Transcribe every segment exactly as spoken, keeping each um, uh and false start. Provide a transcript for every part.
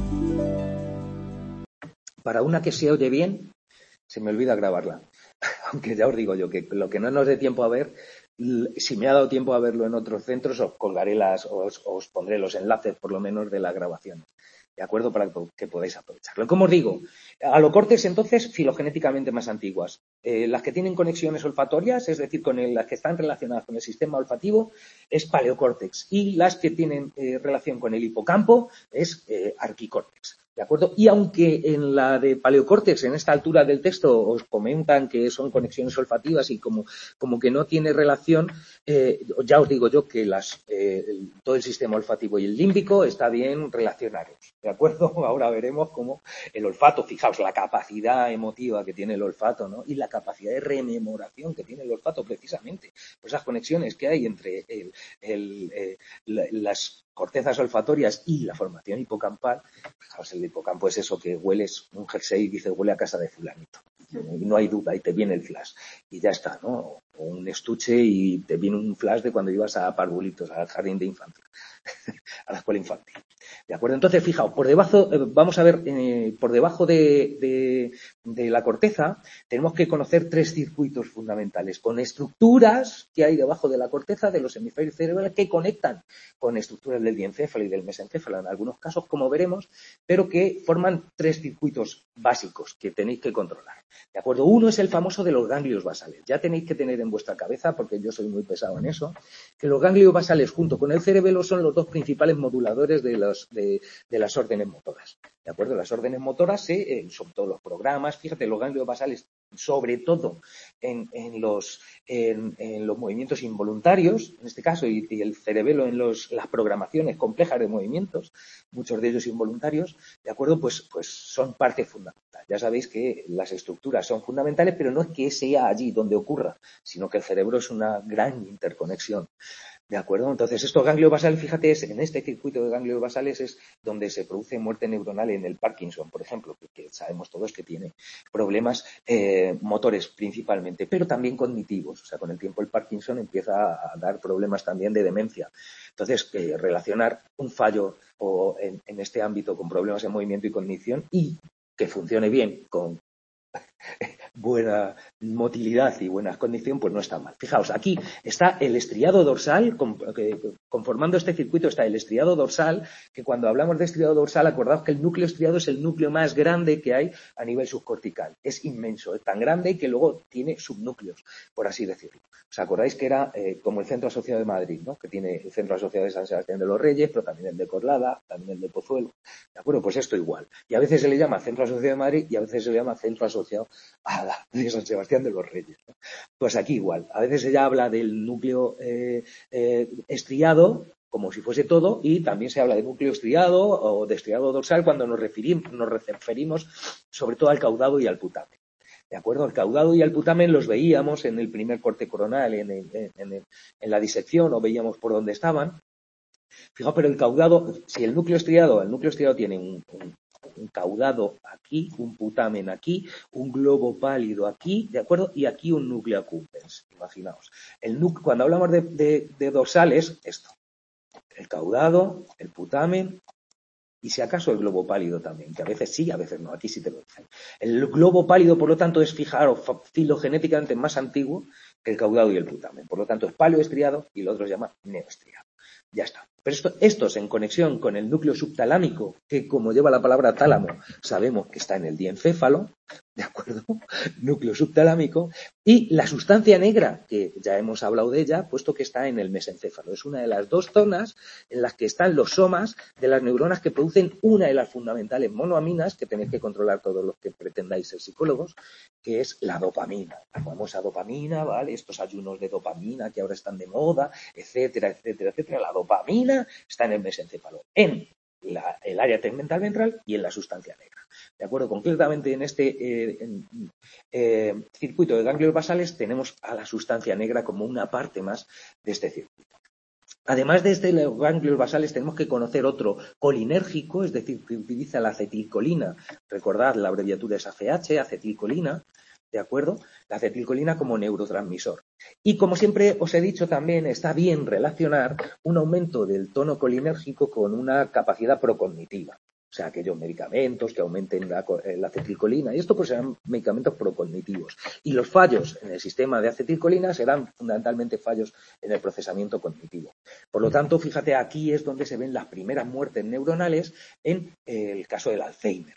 Para una que se oye bien, se me olvida grabarla. Aunque ya os digo yo que lo que no nos dé tiempo a ver, si me ha dado tiempo a verlo en otros centros, os colgaré las, os, os pondré los enlaces por lo menos de la grabación. ¿De acuerdo? Para que podáis aprovecharlo. Como os digo, alocortes entonces filogenéticamente más antiguas. Eh, las que tienen conexiones olfatorias, es decir, con el, las que están relacionadas con el sistema olfativo, es paleocórtex. Y las que tienen eh, relación con el hipocampo es eh, arquicórtex. ¿De acuerdo? Y aunque en la de paleocórtex, en esta altura del texto, os comentan que son conexiones olfativas y como, como que no tiene relación, eh, ya os digo yo que las, eh, el, todo el sistema olfativo y el límbico está bien relacionados. ¿De acuerdo? Ahora veremos cómo el olfato, fijaos, la capacidad emotiva que tiene el olfato, ¿no? Y la capacidad de rememoración que tiene el olfato precisamente. Pues esas conexiones que hay entre el, el, eh, las cortezas olfatorias y la formación hipocampal. Fijaos, el hipocampo es eso que hueles un jersey y dices huele a casa de fulanito. Y no hay duda, y te viene el flash. Y ya está, ¿no? O un estuche y te viene un flash de cuando ibas a Parvulitos, al jardín de infancia, a la escuela infantil. ¿De acuerdo? Entonces, fijaos, por debajo, eh, vamos a ver, eh, por debajo de, de, de la corteza tenemos que conocer tres circuitos fundamentales con estructuras que hay debajo de la corteza de los hemisferios cerebrales que conectan con estructuras del diencéfalo y del mesencéfalo en algunos casos, como veremos, pero que forman tres circuitos básicos que tenéis que controlar. ¿De acuerdo? Uno es el famoso de los ganglios basales. Ya tenéis que tener en vuestra cabeza, porque yo soy muy pesado en eso, que los ganglios basales junto con el cerebelo son los dos principales moduladores de, los, de, de las órdenes motoras. ¿De acuerdo? Las órdenes motoras, eh, sobre todo los programas, fíjate, los ganglios basales, sobre todo en, en, los, en, en los movimientos involuntarios, en este caso, y, y el cerebelo en los, las programaciones complejas de movimientos, muchos de ellos involuntarios, ¿de acuerdo? Pues, pues son parte fundamental. Ya sabéis que las estructuras son fundamentales, pero no es que sea allí donde ocurra, sino que el cerebro es una gran interconexión. ¿De acuerdo? Entonces, estos ganglios basales, fíjate, es, en este circuito de ganglios basales es donde se produce muerte neuronal en el Parkinson, por ejemplo, que sabemos todos que tiene problemas eh, motores principalmente, pero también cognitivos. O sea, con el tiempo el Parkinson empieza a dar problemas también de demencia. Entonces, eh, relacionar un fallo o en, en este ámbito con problemas de movimiento y cognición y que funcione bien con buena motilidad y buena condición, pues no está mal. Fijaos, aquí está el estriado dorsal, conformando este circuito está el estriado dorsal, que cuando hablamos de estriado dorsal, acordaos que el núcleo estriado es el núcleo más grande que hay a nivel subcortical. Es inmenso, es tan grande que luego tiene subnúcleos, por así decirlo. ¿Os acordáis que era eh, como el Centro Asociado de Madrid, ¿no? Que tiene el Centro Asociado de San Sebastián de los Reyes, pero también el de Corlada, también el de Pozuelo? ¿De acuerdo? Pues esto igual. Y a veces se le llama Centro Asociado de Madrid y a veces se le llama Centro Asociado a la de San Sebastián de los Reyes, ¿no? Pues aquí igual. A veces ella habla del núcleo eh, eh, estriado como si fuese todo, y también se habla de núcleo estriado o de estriado dorsal cuando nos referimos, nos referimos sobre todo al caudado y al putamen. ¿De acuerdo? El caudado y el putamen los veíamos en el primer corte coronal, en, el, en, el, en la disección, o veíamos por dónde estaban. Fijaos, pero el caudado, si el núcleo estriado, el núcleo estriado tiene un, un, un caudado aquí, un putamen aquí, un globo pálido aquí, ¿de acuerdo? Y aquí un núcleo accumbens, imaginaos. El núcleo, cuando hablamos de, de, de dorsales, esto. El caudado, el putamen y si acaso el globo pálido también, que a veces sí, a veces no, aquí sí te lo dicen. El globo pálido, por lo tanto, es, fijaros, filogenéticamente más antiguo que el caudado y el putamen. Por lo tanto, es paleoestriado y lo otro se llama neoestriado. Ya está. Pero esto, estos en conexión con el núcleo subtalámico, que como lleva la palabra tálamo, sabemos que está en el diencéfalo, ¿de acuerdo? Núcleo subtalámico, y la sustancia negra, que ya hemos hablado de ella, puesto que está en el mesencéfalo. Es una de las dos zonas en las que están los somas de las neuronas que producen una de las fundamentales monoaminas, que tenéis que controlar todos los que pretendáis ser psicólogos, que es la dopamina. La famosa dopamina, ¿vale? Estos ayunos de dopamina que ahora están de moda, etcétera, etcétera, etcétera. La dopamina está en el mesencéfalo, en la, el área tegmental ventral y en la sustancia negra. ¿De acuerdo? Concretamente en este eh, en, eh, circuito de ganglios basales tenemos a la sustancia negra como una parte más de este circuito. Además de este ganglios basales tenemos que conocer otro colinérgico, es decir, que utiliza la acetilcolina. Recordad, la abreviatura es A C H, acetilcolina. ¿De acuerdo? La acetilcolina como neurotransmisor. Y como siempre os he dicho también, está bien relacionar un aumento del tono colinérgico con una capacidad procognitiva. O sea, aquellos medicamentos que aumenten la, la acetilcolina. Y esto pues serán medicamentos procognitivos. Y los fallos en el sistema de acetilcolina serán fundamentalmente fallos en el procesamiento cognitivo. Por lo tanto, fíjate, aquí es donde se ven las primeras muertes neuronales en el caso del Alzheimer,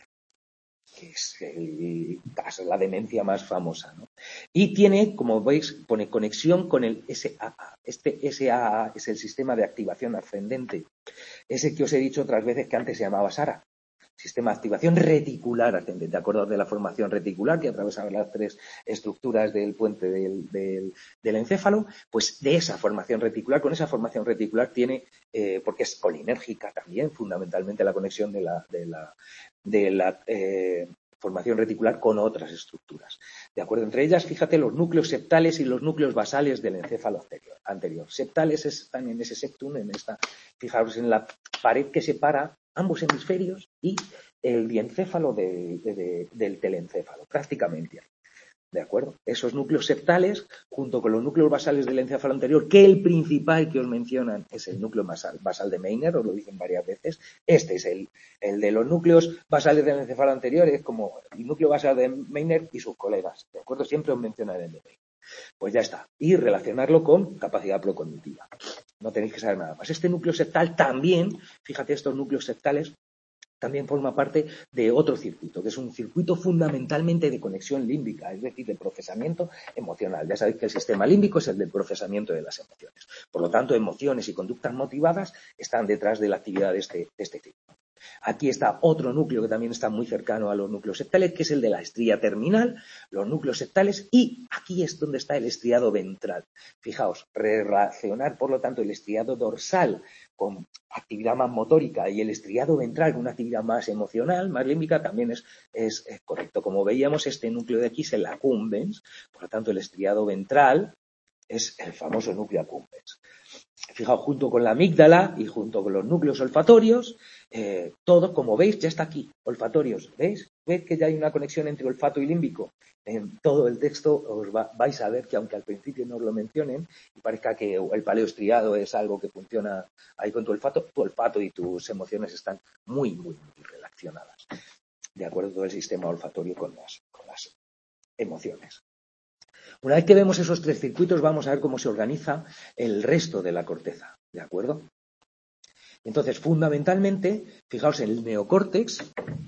que es el caso, la demencia más famosa, ¿no? Y tiene, como veis, pone conexión con el S A A. Este S A A es el sistema de activación ascendente. Ese que os he dicho otras veces que antes se llamaba S A R A. Sistema de activación reticular ascendente. ¿Acordaos de la formación reticular que atravesaba las tres estructuras del puente del, del, del encéfalo? Pues de esa formación reticular, con esa formación reticular tiene, eh, porque es colinérgica también, fundamentalmente la conexión de la, de la, de la eh, formación reticular con otras estructuras. ¿De acuerdo? Entre ellas, fíjate, los núcleos septales y los núcleos basales del encéfalo anterior. anterior. Septales están en ese septum, en esta, fijaros, en la pared que separa ambos hemisferios y el diencéfalo de, de, de, del telencéfalo, prácticamente. ¿De acuerdo? Esos núcleos septales, junto con los núcleos basales del encéfalo anterior, que el principal que os mencionan es el núcleo basal, basal de Meiner, os lo dicen varias veces. Este es el, el de los núcleos basales del encéfalo anterior, es como el núcleo basal de Meiner y sus colegas. ¿De acuerdo? Siempre os mencionan el de Meiner. Pues ya está. Y relacionarlo con capacidad procognitiva. No tenéis que saber nada más. Este núcleo septal también, fíjate, estos núcleos septales también forma parte de otro circuito, que es un circuito fundamentalmente de conexión límbica, es decir, de procesamiento emocional. Ya sabéis que el sistema límbico es el del procesamiento de las emociones. Por lo tanto, emociones y conductas motivadas están detrás de la actividad de este, de este circuito. Aquí está otro núcleo que también está muy cercano a los núcleos septales, que es el de la estría terminal, los núcleos septales, y aquí es donde está el estriado ventral. Fijaos, relacionar, por lo tanto, el estriado dorsal con actividad más motórica y el estriado ventral con una actividad más emocional, más límbica, también es, es, es correcto. Como veíamos, este núcleo de aquí es el accumbens, por lo tanto, el estriado ventral es el famoso núcleo accumbens. Fijaos, junto con la amígdala y junto con los núcleos olfatorios, eh, todo, como veis, ya está aquí, olfatorios. ¿Veis? ¿Veis que ya hay una conexión entre olfato y límbico? En todo el texto os va, vais a ver que, aunque al principio no os lo mencionen, y parezca que el paleoestriado es algo que funciona ahí con tu olfato, tu olfato y tus emociones están muy, muy, muy relacionadas. De acuerdo, todo el sistema olfatorio con las, con las emociones. Una vez que vemos esos tres circuitos, vamos a ver cómo se organiza el resto de la corteza, ¿de acuerdo? Entonces, fundamentalmente, fijaos en el neocórtex,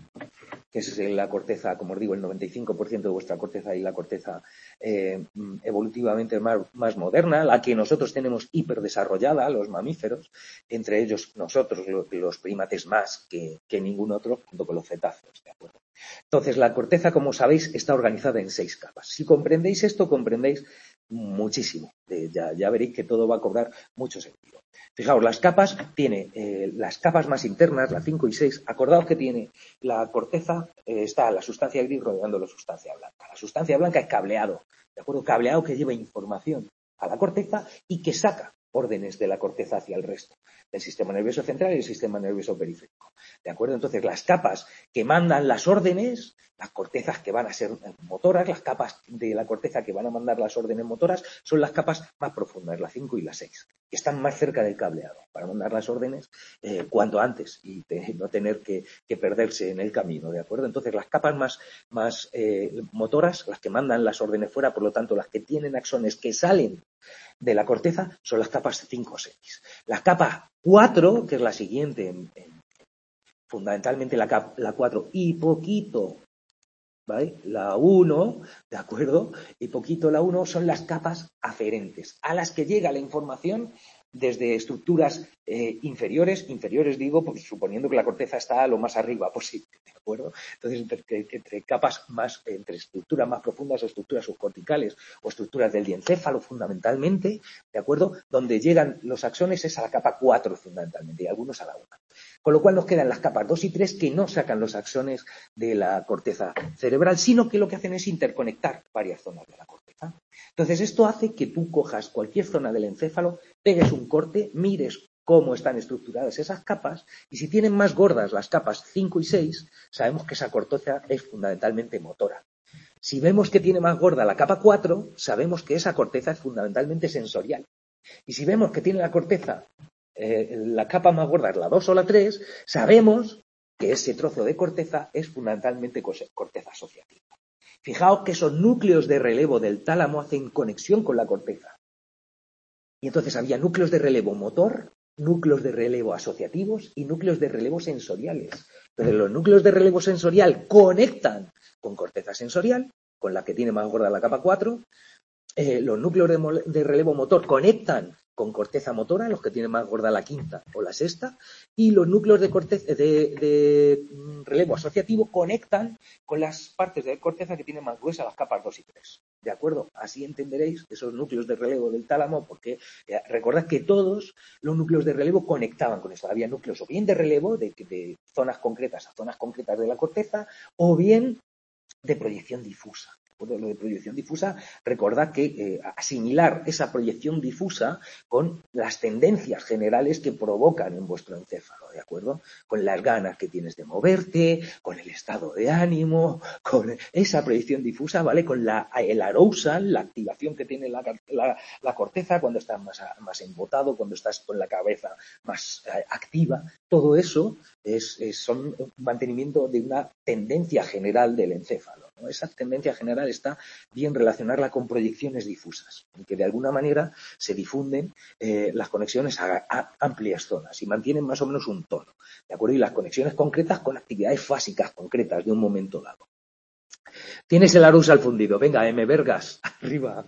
que es la corteza, como os digo, el noventa y cinco por ciento de vuestra corteza y la corteza eh, evolutivamente más, más moderna, la que nosotros tenemos hiperdesarrollada, los mamíferos, entre ellos nosotros, los, los primates más que, que ningún otro, junto con los cetáceos, ¿de acuerdo? Entonces, la corteza, como sabéis, está organizada en seis capas. Si comprendéis esto, comprendéis muchísimo. Eh, ya, ya veréis que todo va a cobrar mucho sentido. Fijaos, las capas, tiene eh, las capas más internas, las cinco y seis. Acordaos que tiene la corteza, eh, está la sustancia gris rodeando la sustancia blanca. La sustancia blanca es cableado, ¿de acuerdo? Cableado que lleva información a la corteza y que saca órdenes de la corteza hacia el resto del sistema nervioso central y el sistema nervioso periférico. ¿De acuerdo? Entonces, las capas que mandan las órdenes, las cortezas que van a ser motoras, las capas de la corteza que van a mandar las órdenes motoras, son las capas más profundas, las cinco y las seis, que están más cerca del cableado, para mandar las órdenes eh, cuanto antes y te, no tener que, que perderse en el camino, ¿de acuerdo? Entonces, las capas más, más eh, motoras, las que mandan las órdenes fuera, por lo tanto, las que tienen axones que salen de la corteza, son las capas cinco o seis. La capa cuatro, que es la siguiente, en, en, fundamentalmente la, cap, la cuatro y poquito, ¿vale? La uno, ¿de acuerdo? Y poquito la uno son las capas aferentes, a las que llega la información desde estructuras eh, inferiores, inferiores digo, pues, suponiendo que la corteza está lo más arriba posible, ¿de acuerdo? Entonces, entre, entre capas más, entre estructuras más profundas, estructuras subcorticales o estructuras del diencéfalo fundamentalmente, ¿de acuerdo? Donde llegan los axones es a la capa cuatro fundamentalmente y algunos a la uno. Con lo cual nos quedan las capas dos y tres que no sacan los axones de la corteza cerebral, sino que lo que hacen es interconectar varias zonas de la corteza. Entonces, esto hace que tú cojas cualquier zona del encéfalo, pegues un corte, mires cómo están estructuradas esas capas y si tienen más gordas las capas cinco y seis, sabemos que esa corteza es fundamentalmente motora. Si vemos que tiene más gorda la capa cuatro, sabemos que esa corteza es fundamentalmente sensorial. Y si vemos que tiene la corteza, eh, la capa más gorda es la dos o la tres, sabemos que ese trozo de corteza es fundamentalmente corteza asociativa. Fijaos que esos núcleos de relevo del tálamo hacen conexión con la corteza. Y entonces había núcleos de relevo motor, núcleos de relevo asociativos y núcleos de relevo sensoriales. Pero los núcleos de relevo sensorial conectan con corteza sensorial, con la que tiene más gorda la capa cuatro. Eh, los núcleos de, de relevo motor conectan con corteza motora, los que tienen más gorda la quinta o la sexta, y los núcleos de, corteza, de, de relevo asociativo conectan con las partes de corteza que tienen más gruesa, las capas dos y tres. ¿De acuerdo? Así entenderéis esos núcleos de relevo del tálamo, porque eh, recordad que todos los núcleos de relevo conectaban con esto. Había núcleos o bien de relevo, de, de zonas concretas a zonas concretas de la corteza, o bien de proyección difusa. Lo de proyección difusa, recordad que eh, asimilar esa proyección difusa con las tendencias generales que provocan en vuestro encéfalo, ¿de acuerdo? Con las ganas que tienes de moverte, con el estado de ánimo, con esa proyección difusa, ¿vale? Con la, el arousal, la activación que tiene la, la, la corteza cuando estás más, más embotado, cuando estás con la cabeza más eh, activa. Todo eso es, es son mantenimiento de una tendencia general del encéfalo, ¿no? Esa tendencia general está bien relacionarla con proyecciones difusas, y que de alguna manera se difunden eh, las conexiones a, a amplias zonas y mantienen más o menos un tono, ¿de acuerdo? Y las conexiones concretas con actividades fásicas concretas de un momento dado. Tienes el arousal fundido, venga, M. Vergas, arriba.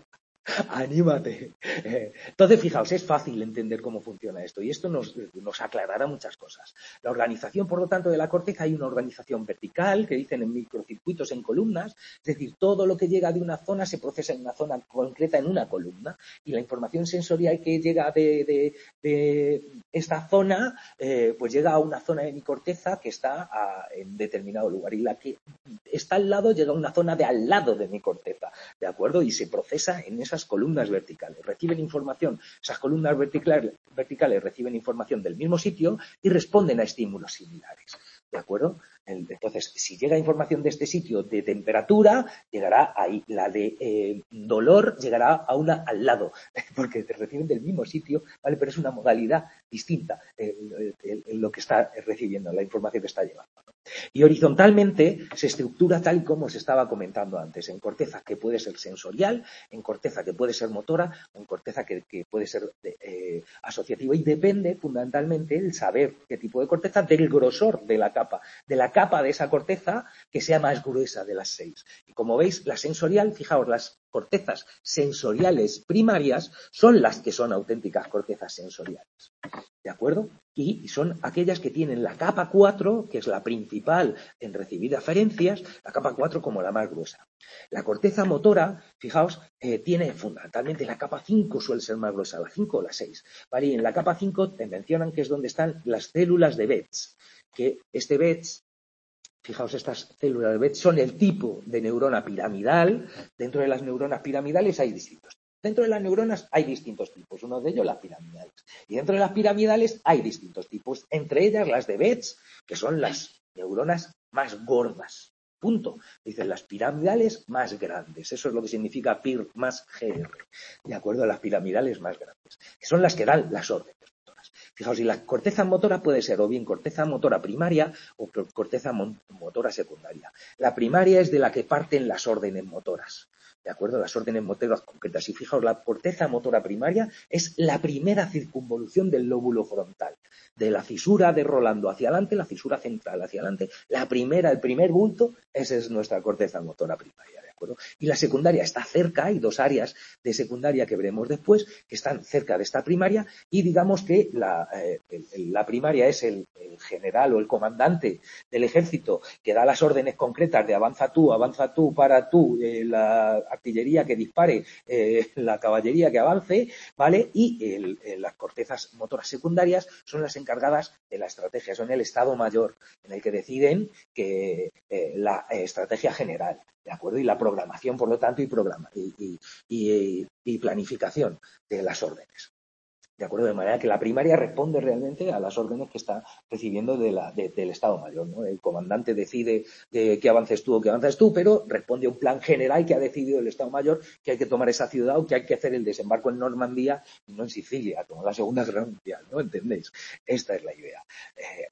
Anímate. Entonces, fijaos, es fácil entender cómo funciona esto y esto nos, nos aclarará muchas cosas. La organización, por lo tanto, de la corteza, hay una organización vertical que dicen en microcircuitos, en columnas, es decir, todo lo que llega de una zona se procesa en una zona concreta en una columna y la información sensorial que llega de, de, de esta zona, eh, pues llega a una zona de mi corteza que está a, en determinado lugar y la que está al lado llega a una zona de al lado de mi corteza, ¿de acuerdo? Y se procesa en esa columnas verticales. Reciben información, esas columnas verticales, verticales reciben información del mismo sitio y responden a estímulos similares. ¿De acuerdo? Entonces, si llega información de este sitio de temperatura, llegará ahí. La de eh, dolor llegará a una al lado, porque te reciben del mismo sitio, ¿vale? Pero es una modalidad distinta eh, eh, lo que está recibiendo, la información que está llevando, ¿no? Y horizontalmente se estructura tal y como se estaba comentando antes, en corteza que puede ser sensorial, en corteza que puede ser motora, o en corteza que, que puede ser eh, asociativa, y depende fundamentalmente el saber qué tipo de corteza del grosor de la capa, de la capa de esa corteza que sea más gruesa de las seis. Y como veis, la sensorial, fijaos, las cortezas sensoriales primarias son las que son auténticas cortezas sensoriales. ¿De acuerdo? Y son aquellas que tienen la capa cuatro, que es la principal en recibir aferencias, la capa cuatro como la más gruesa. La corteza motora, fijaos, eh, tiene fundamentalmente la capa cinco, suele ser más gruesa, la cinco o la seis. ¿Vale? Y en la capa cinco te mencionan que es donde están las células de Betz, que este Betz, fijaos, estas células de Betz son el tipo de neurona piramidal. Dentro de las neuronas piramidales hay distintos. Dentro de las neuronas hay distintos tipos, uno de ellos las piramidales. Y dentro de las piramidales hay distintos tipos, entre ellas las de Betz, que son las neuronas más gordas. Punto. Dicen las piramidales más grandes. Eso es lo que significa P I R más G R. De acuerdo a las piramidales más grandes, que son las que dan las órdenes motoras. Fijaos, y la corteza motora puede ser o bien corteza motora primaria o corteza motora secundaria. La primaria es de la que parten las órdenes motoras. ¿De acuerdo? Las órdenes motoras concretas. Y fijaos, la corteza motora primaria es la primera circunvolución del lóbulo frontal. De la fisura de Rolando hacia adelante, la fisura central hacia adelante, la primera, el primer bulto, esa es nuestra corteza motora primaria. ¿De acuerdo? Y la secundaria está cerca, hay dos áreas de secundaria que veremos después, que están cerca de esta primaria, y digamos que la, eh, la primaria es el, el general o el comandante del ejército que da las órdenes concretas de avanza tú, avanza tú, para tú, eh, la artillería que dispare, eh, la caballería que avance, ¿vale? Y el, el, las cortezas motoras secundarias son las encargadas de la estrategia, son el estado mayor en el que deciden que eh, la eh, estrategia general, ¿de acuerdo? Y la programación, por lo tanto, y, programa, y, y, y, y planificación de las órdenes. ¿De acuerdo? De manera que la primaria responde realmente a las órdenes que está recibiendo de la, de, del Estado Mayor, ¿no? El comandante decide de que avances tú o que avances tú, pero responde a un plan general que ha decidido el Estado Mayor que hay que tomar esa ciudad o que hay que hacer el desembarco en Normandía y no en Sicilia, como la Segunda Guerra Mundial, ¿no? ¿Entendéis? Esta es la idea. Eh,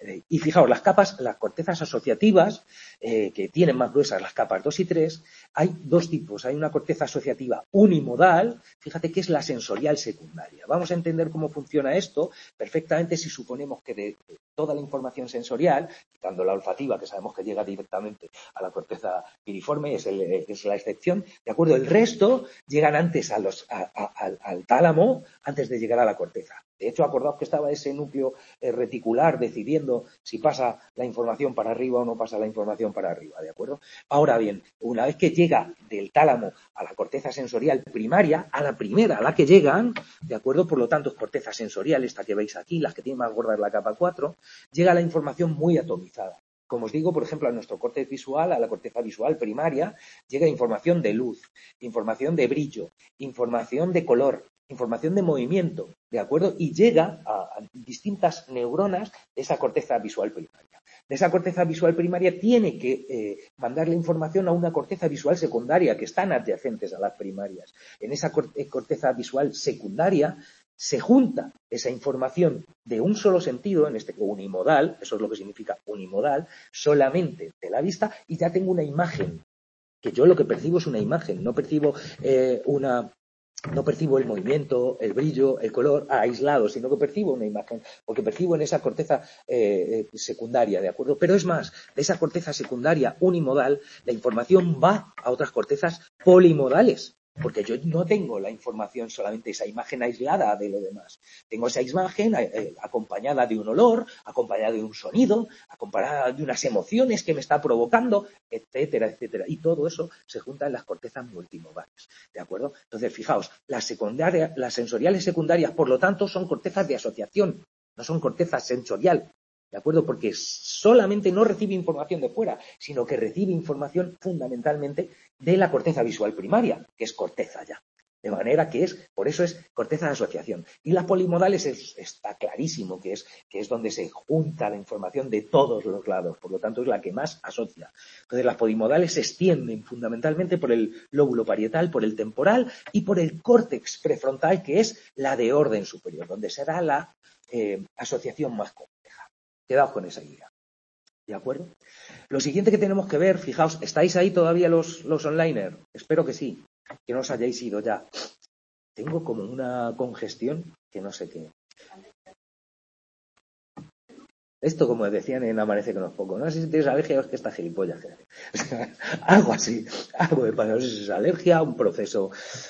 Eh, y fijaos, las capas, las cortezas asociativas, eh, que tienen más gruesas las capas dos y tres, hay dos tipos. Hay una corteza asociativa unimodal, fíjate que es la sensorial secundaria. Vamos a entender cómo funciona esto perfectamente si suponemos que de toda la información sensorial, quitando la olfativa, que sabemos que llega directamente a la corteza piriforme, es, el, es la excepción, ¿de acuerdo? El resto llegan antes a los, a, a, al, al tálamo, antes de llegar a la corteza. De hecho, acordaos que estaba ese núcleo eh, reticular decidiendo si pasa la información para arriba o no pasa la información para arriba, ¿de acuerdo? Ahora bien, una vez que llega del tálamo a la corteza sensorial primaria, a la primera a la que llegan, ¿de acuerdo? Por lo tanto, es corteza sensorial, esta que veis aquí, las que tienen más gorda es la capa cuatro, llega la información muy atomizada. Como os digo, por ejemplo, a nuestro córtex visual, a la corteza visual primaria, llega información de luz, información de brillo, información de color, información de movimiento, ¿de acuerdo? Y llega a, a distintas neuronas de esa corteza visual primaria. De esa corteza visual primaria tiene que eh, mandarle información a una corteza visual secundaria, que están adyacentes a las primarias. En esa corteza visual secundaria se junta esa información de un solo sentido, en este unimodal, eso es lo que significa unimodal, solamente de la vista, y ya tengo una imagen, que yo lo que percibo es una imagen, no percibo eh, una... No percibo el movimiento, el brillo, el color aislado, sino que percibo una imagen, porque percibo en esa corteza eh, secundaria, ¿de acuerdo? Pero es más, de esa corteza secundaria unimodal, la información va a otras cortezas polimodales, porque yo no tengo la información solamente esa imagen aislada de lo demás. Tengo esa imagen eh, acompañada de un olor, acompañada de un sonido, acompañada de unas emociones que me está provocando, etcétera, etcétera. Y todo eso se junta en las cortezas multimodales, ¿de acuerdo? Entonces, fijaos, las, secundarias, las sensoriales secundarias, por lo tanto, son cortezas de asociación, no son cortezas sensorial, ¿de acuerdo? Porque solamente no recibe información de fuera, sino que recibe información fundamentalmente de la corteza visual primaria, que es corteza ya. De manera que es, por eso es corteza de asociación. Y las polimodales es, está clarísimo que es, que es donde se junta la información de todos los lados, por lo tanto es la que más asocia. Entonces las polimodales se extienden fundamentalmente por el lóbulo parietal, por el temporal y por el córtex prefrontal, que es la de orden superior, donde será la eh, asociación más compleja. Quedaos con esa idea. ¿De acuerdo? Lo siguiente que tenemos que ver, fijaos, ¿estáis ahí todavía los, los onliners? Espero que sí, que no os hayáis ido ya. Tengo como una congestión que no sé qué. Esto, como decían en Amanece que no es poco, no sé si tienes alergia o es que está gilipollas. O sea, algo así, algo de pasa, no sé si es alergia, un proceso,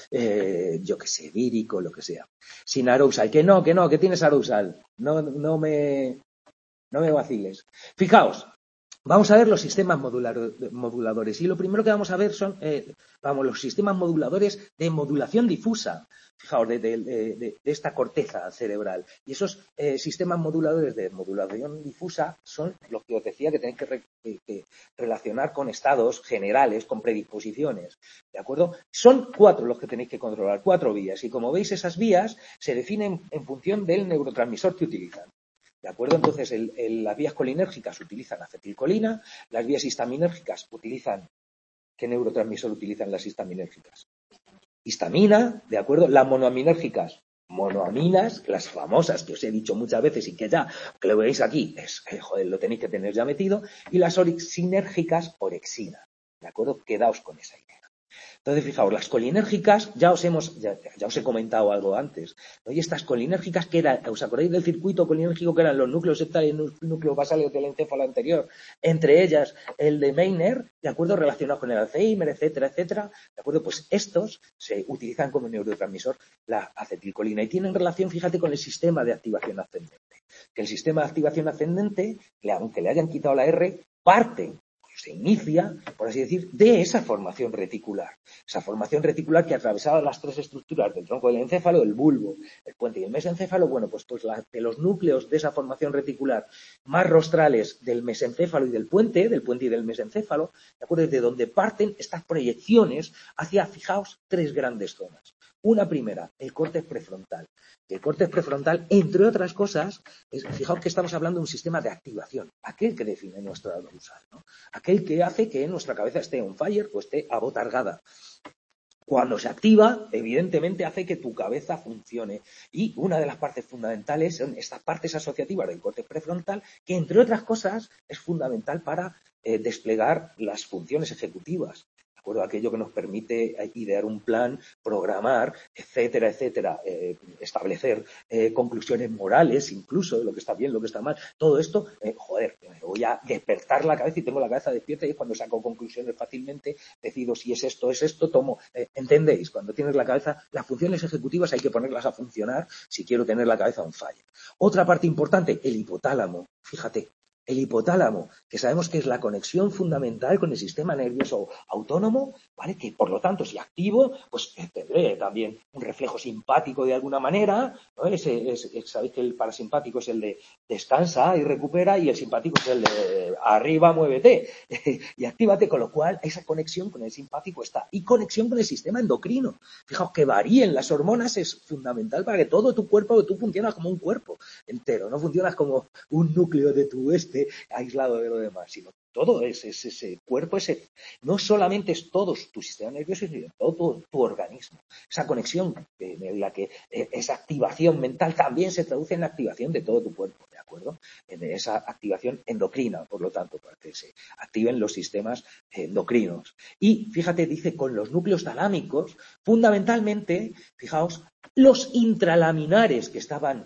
eh, yo qué sé, vírico, lo que sea. Sin arousal, que no, que no, que tienes arousal. No, no me... No me vaciles. Fijaos, vamos a ver los sistemas moduladores. Y lo primero que vamos a ver son eh, vamos, los sistemas moduladores de modulación difusa. Fijaos, de, de, de, de esta corteza cerebral. Y esos eh, sistemas moduladores de modulación difusa son los que os decía que tenéis que, re, que, que relacionar con estados generales, con predisposiciones. ¿De acuerdo? Son cuatro los que tenéis que controlar, cuatro vías. Y como veis, esas vías se definen en función del neurotransmisor que utilizan. ¿De acuerdo? Entonces, el, el, las vías colinérgicas utilizan acetilcolina, las vías histaminérgicas utilizan... ¿Qué neurotransmisor utilizan las histaminérgicas? Histamina, ¿de acuerdo? Las monoaminérgicas, monoaminas, las famosas que os he dicho muchas veces y que ya, que lo veis aquí, es, eh, joder, lo tenéis que tener ya metido, y las orexinérgicas, orexina, ¿de acuerdo? Quedaos con esa idea. Entonces, fijaos, las colinérgicas, ya os hemos, ya, ya os he comentado algo antes, ¿no? Y estas colinérgicas, que eran, ¿os acordáis del circuito colinérgico que eran los núcleos septales y los núcleos basales del encéfalo anterior? Entre ellas, el de Meiner, ¿de acuerdo? Relacionados con el Alzheimer, etcétera, etcétera, ¿de acuerdo? Pues estos se utilizan como neurotransmisor la acetilcolina y tienen relación, fíjate, con el sistema de activación ascendente. Que el sistema de activación ascendente, aunque le hayan quitado la R, parte, se inicia, por así decir, de esa formación reticular. Esa formación reticular que atravesaba las tres estructuras del tronco del encéfalo, el bulbo, el puente y el mesencéfalo. Bueno, pues, pues la, de los núcleos de esa formación reticular más rostrales del mesencéfalo y del puente, del puente y del mesencéfalo, ¿de acuerdo? De donde parten estas proyecciones hacia, fijaos, tres grandes zonas. Una primera, el córtex prefrontal. El córtex prefrontal, entre otras cosas, es, fijaos que estamos hablando de un sistema de activación, aquel que define nuestra dorsal, ¿no? Aquel que hace que nuestra cabeza esté on fire o esté abotargada. Cuando se activa, evidentemente hace que tu cabeza funcione. Y una de las partes fundamentales son estas partes asociativas del córtex prefrontal, que entre otras cosas es fundamental para eh, desplegar las funciones ejecutivas. ¿De acuerdo? Aquello que nos permite idear un plan, programar, etcétera, etcétera, eh, establecer eh, conclusiones morales, incluso de lo que está bien, lo que está mal. Todo esto, eh, joder, me voy a despertar la cabeza y tengo la cabeza despierta y es cuando saco conclusiones fácilmente, decido si es esto, es esto, tomo. Eh, ¿Entendéis? Cuando tienes la cabeza, las funciones ejecutivas hay que ponerlas a funcionar si quiero tener la cabeza on fire. Otra parte importante, el hipotálamo. Fíjate. El hipotálamo, que sabemos que es la conexión fundamental con el sistema nervioso autónomo, ¿vale? Que por lo tanto, si activo, pues tendré también un reflejo simpático de alguna manera, ¿no? Ese, es, sabéis que el parasimpático es el de descansa y recupera y el simpático es el de arriba, muévete y actívate, con lo cual esa conexión con el simpático está. Y conexión con el sistema endocrino. Fijaos que varíen las hormonas es fundamental para que todo tu cuerpo, que tú funcionas como un cuerpo entero, no funcionas como un núcleo de tu este aislado de lo demás, sino todo es, es ese cuerpo, ese, no solamente es todo tu sistema nervioso, sino todo tu, tu organismo. Esa conexión en la que eh, esa activación mental también se traduce en la activación de todo tu cuerpo, ¿de acuerdo? En esa activación endocrina, por lo tanto, para que se activen los sistemas endocrinos. Y fíjate, dice, con los núcleos talámicos, fundamentalmente, fijaos, los intralaminares que estaban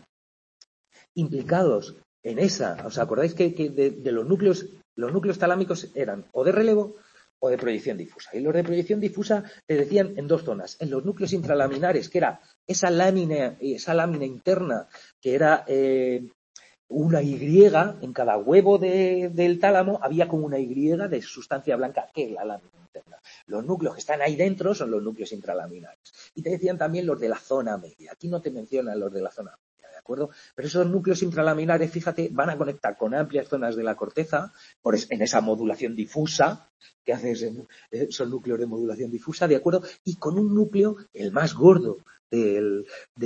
implicados en esa, ¿os acordáis que, que de, de los núcleos, los núcleos talámicos eran o de relevo o de proyección difusa? Y los de proyección difusa te decían en dos zonas, en los núcleos intralaminares, que era esa lámina, esa lámina interna, que era eh, una Y, en cada huevo de, del tálamo había como una Y de sustancia blanca, que es la lámina interna. Los núcleos que están ahí dentro son los núcleos intralaminares. Y te decían también los de la zona media. Aquí no te mencionan los de la zona media, ¿de acuerdo? Pero esos núcleos intralaminares, fíjate, van a conectar con amplias zonas de la corteza, por es, en esa modulación difusa, que hace ese, esos núcleos de modulación difusa, ¿de acuerdo? Y con un núcleo, el más gordo del,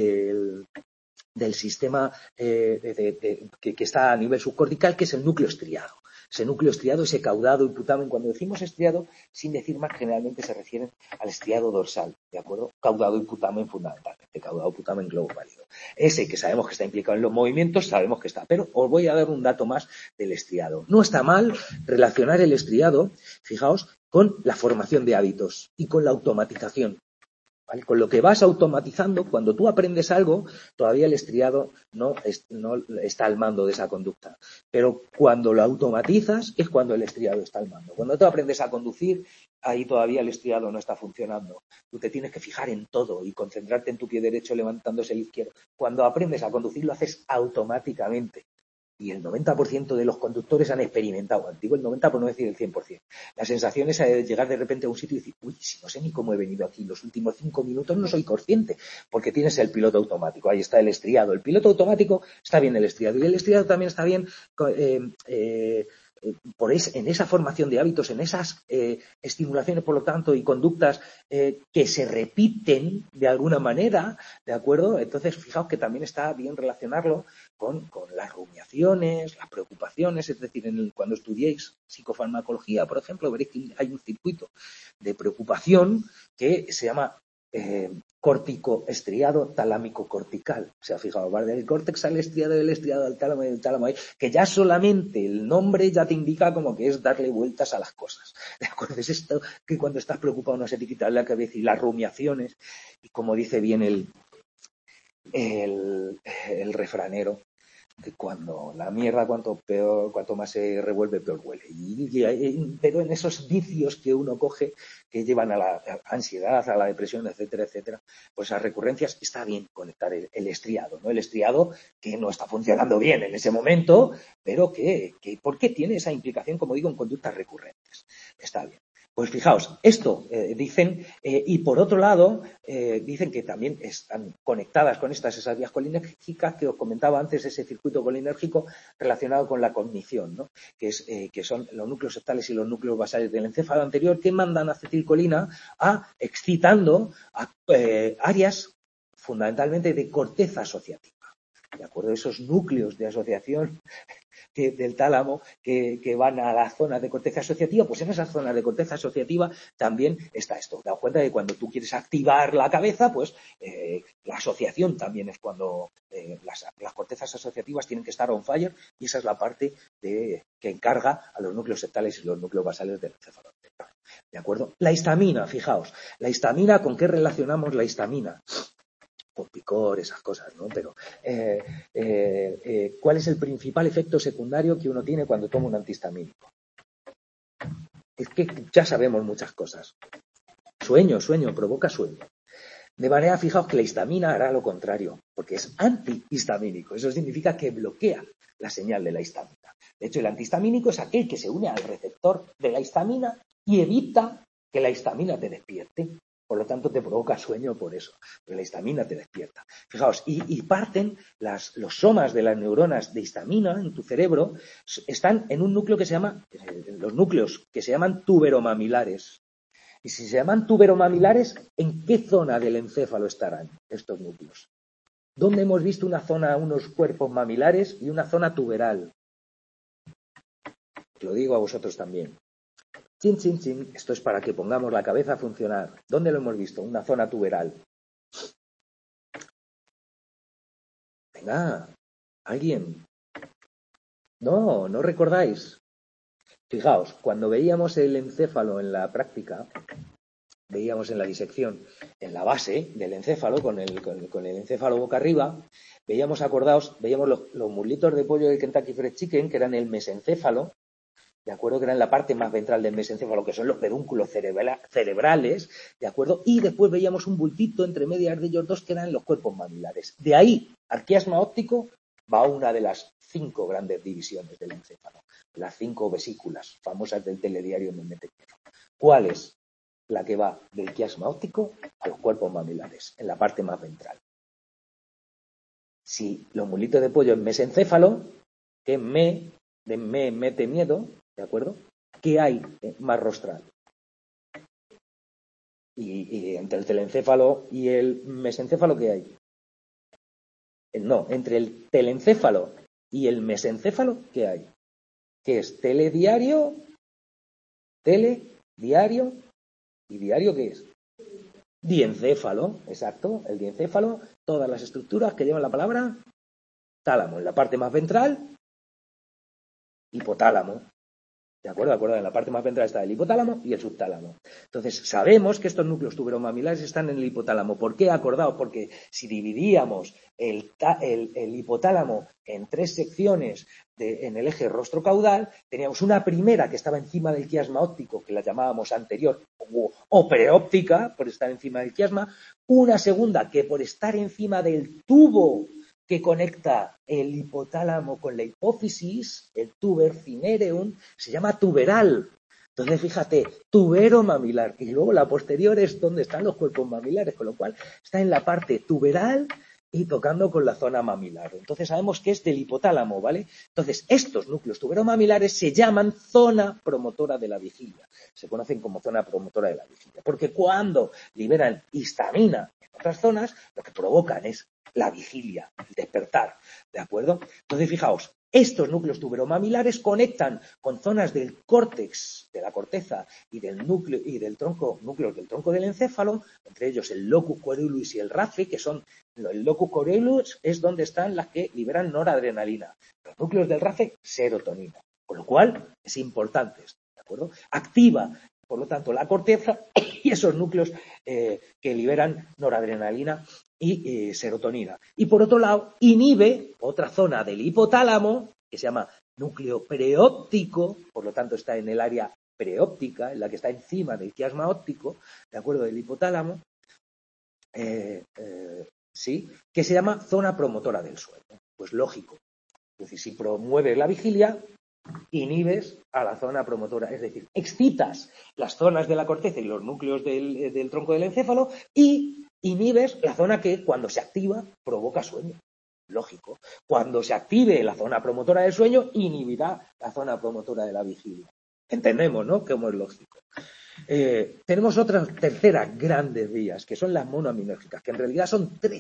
del del sistema eh, de, de, de, que, que está a nivel subcortical, que es el núcleo estriado. Ese núcleo estriado, ese caudado hipotálamo, cuando decimos estriado, sin decir más, generalmente se refieren al estriado dorsal, ¿de acuerdo? Caudado hipotálamo fundamentalmente, caudado hipotálamo en globo pálido. Ese que sabemos que está implicado en los movimientos, sabemos que está, pero os voy a dar un dato más del estriado. No está mal relacionar el estriado, fijaos, con la formación de hábitos y con la automatización. ¿Vale? Con lo que vas automatizando, cuando tú aprendes algo, todavía el estriado no, es, no está al mando de esa conducta. Pero cuando lo automatizas es cuando el estriado está al mando. Cuando tú aprendes a conducir, ahí todavía el estriado no está funcionando. Tú te tienes que fijar en todo y concentrarte en tu pie derecho levantándose el izquierdo. Cuando aprendes a conducir lo haces automáticamente. Y el noventa por ciento de los conductores han experimentado, digo el noventa por no decir el cien por ciento, la sensación esa de llegar de repente a un sitio y decir, uy, si no sé ni cómo he venido aquí, los últimos cinco minutos no soy consciente, porque tienes el piloto automático, ahí está el estriado, el piloto automático está bien el estriado, y el estriado también está bien eh, eh, por es, en esa formación de hábitos, en esas eh, estimulaciones, por lo tanto, y conductas eh, que se repiten de alguna manera, ¿de acuerdo? Entonces, fijaos que también está bien relacionarlo con, con las rumiaciones, las preocupaciones, es decir, en el, cuando estudiéis psicofarmacología, por ejemplo, veréis que hay un circuito de preocupación que se llama eh, córtico estriado talámico cortical. O sea, fijaos, va del córtex al estriado, del estriado al tálamo y del tálamo ahí, que ya solamente el nombre ya te indica como que es darle vueltas a las cosas. ¿De acuerdo? Es esto que cuando estás preocupado no se te quita la cabeza, y las rumiaciones, y como dice bien el, el, el refranero, que cuando la mierda cuanto peor, cuanto más se revuelve, peor huele. Y, y, pero en esos vicios que uno coge, que llevan a la, a la ansiedad, a la depresión, etcétera, etcétera, pues a recurrencias está bien conectar el, el estriado, ¿no? El estriado que no está funcionando bien en ese momento, pero que, que ¿por qué tiene esa implicación, como digo, en conductas recurrentes? Está bien. Pues fijaos, esto eh, dicen, eh, y por otro lado, eh, dicen que también están conectadas con estas esas vías colinérgicas que os comentaba antes, ese circuito colinérgico relacionado con la cognición, ¿no? que, es, eh, que son los núcleos septales y los núcleos basales del encéfalo anterior, que mandan acetilcolina a excitando a eh, áreas fundamentalmente de corteza asociativa. ¿de acuerdo? Esos núcleos de asociación que, del tálamo que, que van a la zona de corteza asociativa, pues en esa zona de corteza asociativa también está esto. Daos cuenta de que cuando tú quieres activar la cabeza, pues eh, la asociación también es cuando eh, las, las cortezas asociativas tienen que estar on fire, y esa es la parte de, que encarga a los núcleos septales y los núcleos basales del encéfalo. ¿De acuerdo? La histamina, fijaos, la histamina, ¿con qué relacionamos la histamina? Con picor, esas cosas, ¿no? Pero, eh, eh, eh, ¿cuál es el principal efecto secundario que uno tiene cuando toma un antihistamínico? Es que ya sabemos muchas cosas. Sueño, sueño, provoca sueño. De manera, fijaos que la histamina hará lo contrario, porque es antihistamínico. Eso significa que bloquea la señal de la histamina. De hecho, el antihistamínico es aquel que se une al receptor de la histamina y evita que la histamina te despierte. Por lo tanto, te provoca sueño por eso. Pero la histamina te despierta. Fijaos, y, y parten las, los somas de las neuronas de histamina en tu cerebro, están en un núcleo que se llama, eh, los núcleos que se llaman tuberomamilares. Y si se llaman tuberomamilares, ¿en qué zona del encéfalo estarán estos núcleos? ¿Dónde hemos visto una zona, unos cuerpos mamilares y una zona tuberal? Lo digo a vosotros también. Chin, chin, chin. Esto es para que pongamos la cabeza a funcionar. ¿Dónde lo hemos visto? Una zona tuberal. Venga, ¿alguien? No, ¿no recordáis? Fijaos, cuando veíamos el encéfalo en la práctica, veíamos en la disección, en la base del encéfalo, con el, con el, con el encéfalo boca arriba, veíamos, acordaos, veíamos los, los muslitos de pollo del Kentucky Fried Chicken, que eran el mesencéfalo, ¿de acuerdo? Que eran la parte más ventral del mesencéfalo, que son los pedúnculos cerebra cerebrales, ¿de acuerdo? Y después veíamos un bultito entre medias de ellos dos, que eran los cuerpos mamilares. De ahí, al quiasma óptico, va una de las cinco grandes divisiones del encéfalo, las cinco vesículas famosas del telediario Memetecero. ¿Cuál es la que va del quiasma óptico a los cuerpos mamilares, en la parte más ventral? Si los mulitos de pollo en mesencéfalo, que me, de me mete miedo, ¿de acuerdo? ¿Qué hay más rostral? Y, y entre el telencéfalo y el mesencéfalo, ¿qué hay? No, entre el telencéfalo y el mesencéfalo, ¿qué hay? ¿Qué es? Telediario, tele, diario, ¿y diario qué es? Diencéfalo, exacto, el diencéfalo, todas las estructuras que llevan la palabra tálamo, en la parte más ventral, hipotálamo. ¿De acuerdo? ¿De acuerdo? En la parte más ventral está el hipotálamo y el subtálamo. Entonces, sabemos que estos núcleos tuberomamilares están en el hipotálamo. ¿Por qué? Acordaos, porque si dividíamos el, el, el hipotálamo en tres secciones de, en el eje rostro-caudal, teníamos una primera que estaba encima del quiasma óptico, que la llamábamos anterior, o, o preóptica, por estar encima del quiasma, una segunda que por estar encima del tubo que conecta el hipotálamo con la hipófisis, el tuber cinereum, se llama tuberal. Entonces, fíjate, tubero mamilar. Y luego la posterior es donde están los cuerpos mamilares, con lo cual está en la parte tuberal y tocando con la zona mamilar. Entonces sabemos que es del hipotálamo, ¿vale? Entonces, estos núcleos tuberomamilares se llaman zona promotora de la vigilia. Se conocen como zona promotora de la vigilia. Porque cuando liberan histamina en otras zonas, lo que provocan es la vigilia, el despertar, ¿de acuerdo? Entonces, fijaos, estos núcleos tuberomamilares conectan con zonas del córtex, de la corteza y del núcleo y del tronco, núcleos del tronco del encéfalo, entre ellos el locus coeruleus y el rafe, que son, el locus coeruleus es donde están las que liberan noradrenalina, los núcleos del rafe, serotonina, con lo cual es importante, ¿de acuerdo? Activa, por lo tanto, la corteza y esos núcleos eh, que liberan noradrenalina y eh, serotonina. Y por otro lado, inhibe otra zona del hipotálamo, que se llama núcleo preóptico, por lo tanto está en el área preóptica, en la que está encima del quiasma óptico, de acuerdo, del hipotálamo, eh, eh, sí, que se llama zona promotora del sueño. Pues lógico. Es decir, si promueves la vigilia, inhibes a la zona promotora, es decir, excitas las zonas de la corteza y los núcleos del, del tronco del encéfalo y inhibes la zona que cuando se activa provoca sueño. Lógico. Cuando se active la zona promotora del sueño, inhibirá la zona promotora de la vigilia. Entendemos, ¿no? Cómo es lógico. Eh, tenemos otras terceras grandes vías, que son las monoaminérgicas, que en realidad son tres,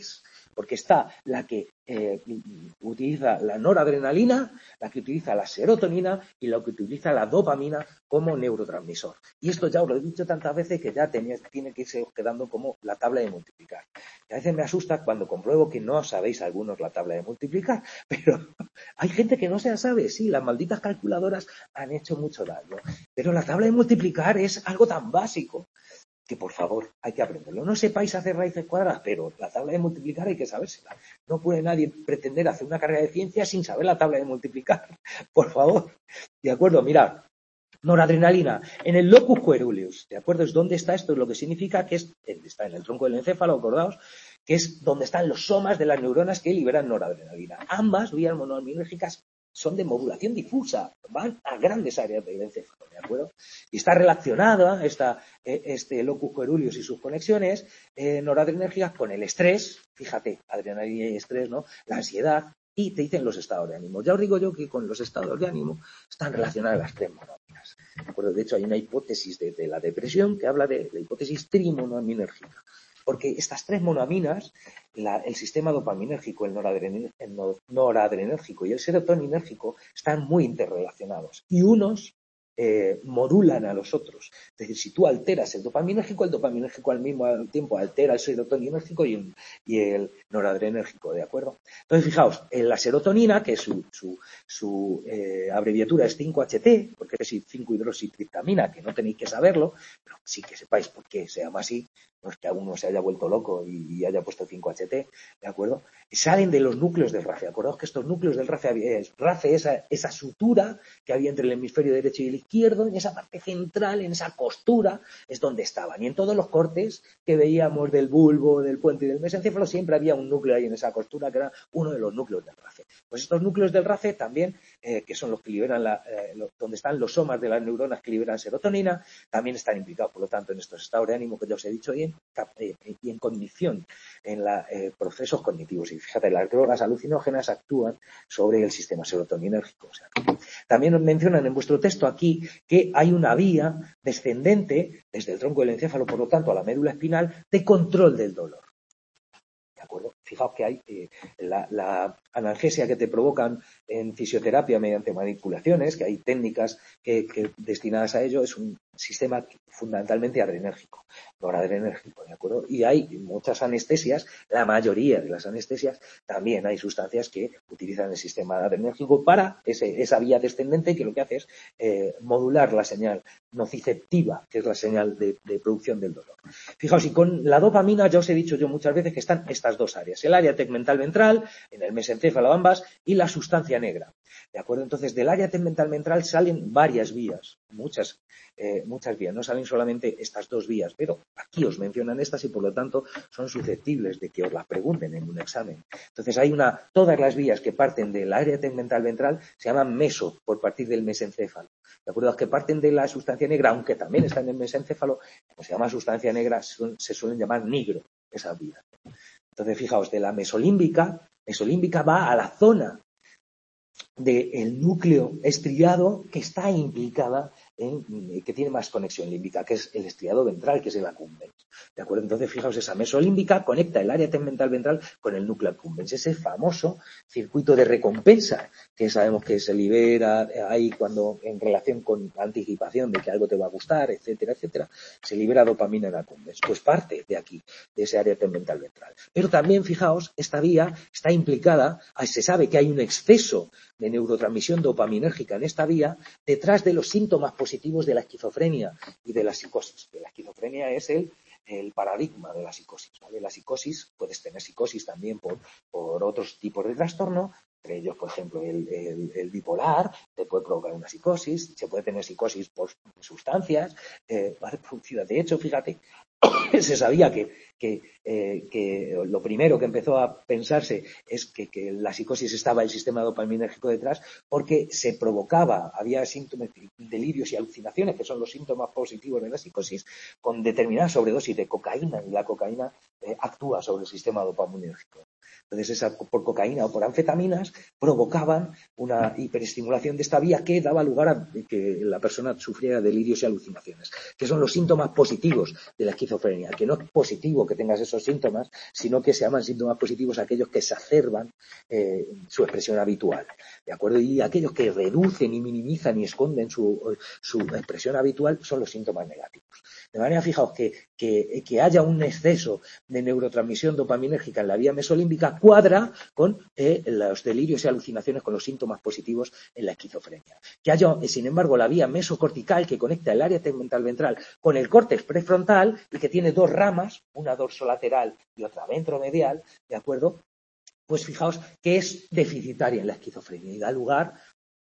porque está la que eh, utiliza la noradrenalina, la que utiliza la serotonina y la que utiliza la dopamina como neurotransmisor. Y esto ya os lo he dicho tantas veces que ya tenía, tiene que irse quedando como la tabla de multiplicar. Y a veces me asusta cuando compruebo que no sabéis algunos la tabla de multiplicar, pero hay gente que no se la sabe. Sí, las malditas calculadoras han hecho mucho daño, pero la tabla de multiplicar es algo tan básico que, por favor, hay que aprenderlo. No sepáis hacer raíces cuadradas, pero la tabla de multiplicar hay que sabérsela. No puede nadie pretender hacer una carrera de ciencia sin saber la tabla de multiplicar. Por favor. ¿De acuerdo? Mirad. Noradrenalina, en el locus coeruleus, ¿de acuerdo? Es donde está esto, es lo que significa que es, está en el tronco del encéfalo, acordaos, que es donde están los somas de las neuronas que liberan noradrenalina. Ambas vías monoaminérgicas son de modulación difusa, van a grandes áreas del encéfalo, ¿de acuerdo? Y está relacionada esta, este locus coeruleus y sus conexiones eh, noradrenérgicas con el estrés, fíjate, adrenalina y estrés, ¿no? La ansiedad, y te dicen los estados de ánimo. Ya os digo yo que con los estados de ánimo están relacionadas las tres monoaminas. ¿De acuerdo? De hecho, hay una hipótesis de, de la depresión que habla de la hipótesis trimonoaminérgica. Porque estas tres monoaminas, la, el sistema dopaminérgico, el, noradrenérgico, el noradrenérgico y el serotoninérgico, están muy interrelacionados. Y unos eh, modulan a los otros. Es decir, si tú alteras el dopaminérgico, el dopaminérgico al mismo tiempo altera el serotoninérgico y, un, y el noradrenérgico, ¿de acuerdo? Entonces, fijaos, en la serotonina, que su, su, su eh, abreviatura es cinco H T, porque es cinco hidroxitriptamina, que no tenéis que saberlo, pero sí que sepáis por qué se llama así. No es que a uno se haya vuelto loco y, y haya puesto cinco H T, ¿de acuerdo? Salen de los núcleos del R A C E. Acordaos que estos núcleos del R A C E, es, R A C E, esa, esa sutura que había entre el hemisferio derecho y el izquierdo, en esa parte central, en esa costura, es donde estaban. Y en todos los cortes que veíamos del bulbo, del puente y del mesencéfalo, siempre había un núcleo ahí en esa costura que era uno de los núcleos del R A C E. Pues estos núcleos del R A C E también, eh, que son los que liberan, la, eh, lo, donde están los somas de las neuronas que liberan serotonina, también están implicados, por lo tanto, en estos estados de ánimo que ya os he dicho bien, y en cognición, en la, eh, procesos cognitivos. Y fíjate, las drogas alucinógenas actúan sobre el sistema serotoninérgico. O sea, también nos mencionan en vuestro texto aquí que hay una vía descendente desde el tronco del encéfalo, por lo tanto, a la médula espinal, de control del dolor. ¿De acuerdo? Fijaos que hay eh, la, la analgesia que te provocan en fisioterapia mediante manipulaciones, que hay técnicas que, que destinadas a ello, es un sistema fundamentalmente adrenérgico, noradrenérgico, ¿de acuerdo? Y hay muchas anestesias, la mayoría de las anestesias, también hay sustancias que utilizan el sistema adrenérgico para ese, esa vía descendente que lo que hace es eh, modular la señal nociceptiva, que es la señal de, de producción del dolor. Fijaos, y con la dopamina ya os he dicho yo muchas veces que están estas dos áreas, el área tegmental ventral, en el mesencéfalo ambas, y la sustancia negra. ¿De acuerdo? Entonces, del área tegmental ventral salen varias vías, muchas, eh, muchas vías, no salen solamente estas dos vías, pero aquí os mencionan estas y por lo tanto son susceptibles de que os las pregunten en un examen. Entonces, hay una, todas las vías que parten del área tegmental ventral se llaman meso, por partir del mesencéfalo. ¿De acuerdo? Las que parten de la sustancia negra, aunque también están en el mesencéfalo, como se llama sustancia negra, se suelen llamar nigro, esas vías. Entonces, fijaos, de la mesolímbica, mesolímbica va a la zona del núcleo estriado que está implicada en, que tiene más conexión límbica, que es el estriado ventral, que es el accumbens. ¿De acuerdo? Entonces, fijaos, esa mesolímbica conecta el área tegmental ventral con el núcleo accumbens, ese famoso circuito de recompensa que sabemos que se libera ahí cuando, en relación con la anticipación de que algo te va a gustar, etcétera, etcétera, se libera dopamina en accumbens. Pues parte de aquí, de ese área tegmental ventral. Pero también, fijaos, esta vía está implicada, se sabe que hay un exceso de neurotransmisión dopaminérgica en esta vía detrás de los síntomas positivos de la esquizofrenia y de la psicosis. La esquizofrenia es el, el paradigma de la psicosis, ¿vale? La psicosis, puedes tener psicosis también por, por otros tipos de trastorno, entre ellos, por ejemplo, el, el, el bipolar, te puede provocar una psicosis, se puede tener psicosis por sustancias, eh, ¿vale? Producida. De hecho, fíjate, se sabía que, que, eh, que lo primero que empezó a pensarse es que, que la psicosis estaba el sistema dopaminérgico detrás porque se provocaba, había síntomas, delirios y alucinaciones, que son los síntomas positivos de la psicosis, con determinada sobredosis de cocaína, y la cocaína eh, actúa sobre el sistema dopaminérgico. Entonces, esa, por cocaína o por anfetaminas, provocaban una hiperestimulación de esta vía que daba lugar a que la persona sufriera delirios y alucinaciones, que son los síntomas positivos de la esquizofrenia, que no es positivo que tengas esos síntomas, sino que se llaman síntomas positivos aquellos que exacerban eh, su expresión habitual, ¿de acuerdo? Y aquellos que reducen y minimizan y esconden su, su expresión habitual son los síntomas negativos. De manera, fijaos que, que, que haya un exceso de neurotransmisión dopaminérgica en la vía mesolímbica cuadra con eh, los delirios y alucinaciones, con los síntomas positivos en la esquizofrenia. Que haya, sin embargo, la vía mesocortical que conecta el área tegmental ventral con el córtex prefrontal y que tiene dos ramas, una dorsolateral y otra ventromedial, ¿de acuerdo? Pues fijaos que es deficitaria en la esquizofrenia y da lugar,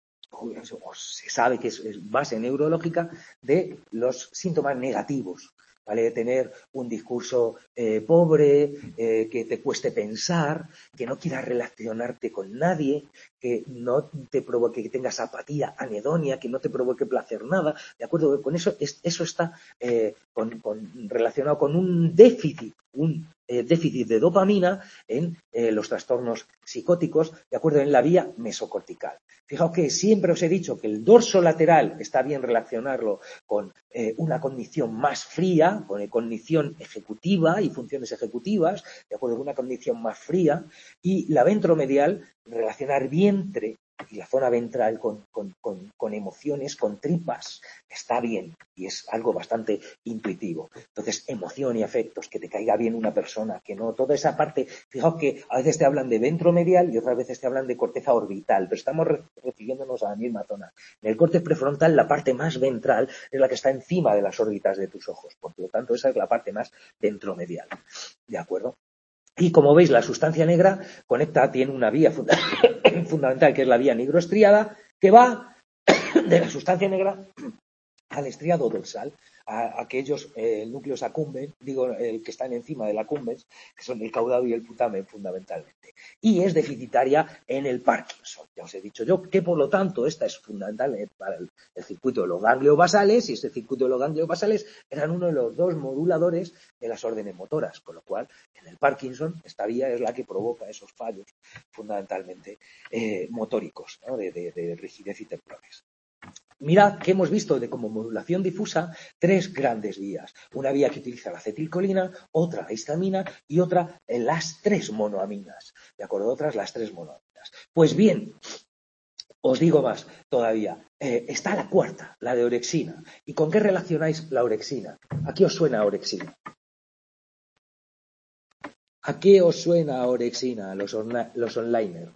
o se sabe que es base neurológica de los síntomas negativos, ¿vale? De tener un discurso eh, pobre, eh, que te cueste pensar, que no quieras relacionarte con nadie, que no te provoque, que tengas apatía, anedonia, que no te provoque placer nada, ¿de acuerdo? Con eso, es, eso está eh, con, con, relacionado con un déficit, un eh, déficit de dopamina en eh, los trastornos psicóticos, ¿de acuerdo? En la vía mesocortical. Fijaos que siempre os he dicho que el dorso lateral está bien relacionarlo con eh, una cognición más fría, con cognición ejecutiva y funciones ejecutivas, de acuerdo con una cognición más fría, y la ventromedial relacionar vientre y la zona ventral con, con, con, con emociones, con tripas, está bien y es algo bastante intuitivo. Entonces, emoción y afectos, que te caiga bien una persona, que no, toda esa parte, fijaos que a veces te hablan de ventromedial y otras veces te hablan de corteza orbital, pero estamos refiriéndonos a la misma zona. En el córtex prefrontal, la parte más ventral es la que está encima de las órbitas de tus ojos, por lo tanto, esa es la parte más ventromedial, ¿de acuerdo? Y como veis, la sustancia negra conecta, tiene una vía funda fundamental, que es la vía nigroestriada, que va de la sustancia negra al estriado dorsal, a aquellos eh, núcleos accumbens, digo, el que están encima del accumbens, que son el caudado y el putamen fundamentalmente. Y es deficitaria en el Parkinson. Ya os he dicho yo que, por lo tanto, esta es fundamental para el, el circuito de los ganglios basales, y este circuito de los ganglios basales eran uno de los dos moduladores de las órdenes motoras, con lo cual, en el Parkinson, esta vía es la que provoca esos fallos fundamentalmente eh, motóricos, ¿no? de, de, de rigidez y temblores. Mirad que hemos visto de como modulación difusa tres grandes vías. Una vía que utiliza la acetilcolina, otra la histamina y otra las tres monoaminas. ¿De acuerdo? Otras las tres monoaminas. Pues bien, os digo más todavía. Eh, está la cuarta, la de orexina. ¿Y con qué relacionáis la orexina? ¿A qué os suena orexina? ¿A qué os suena orexina, los, onla los onliner?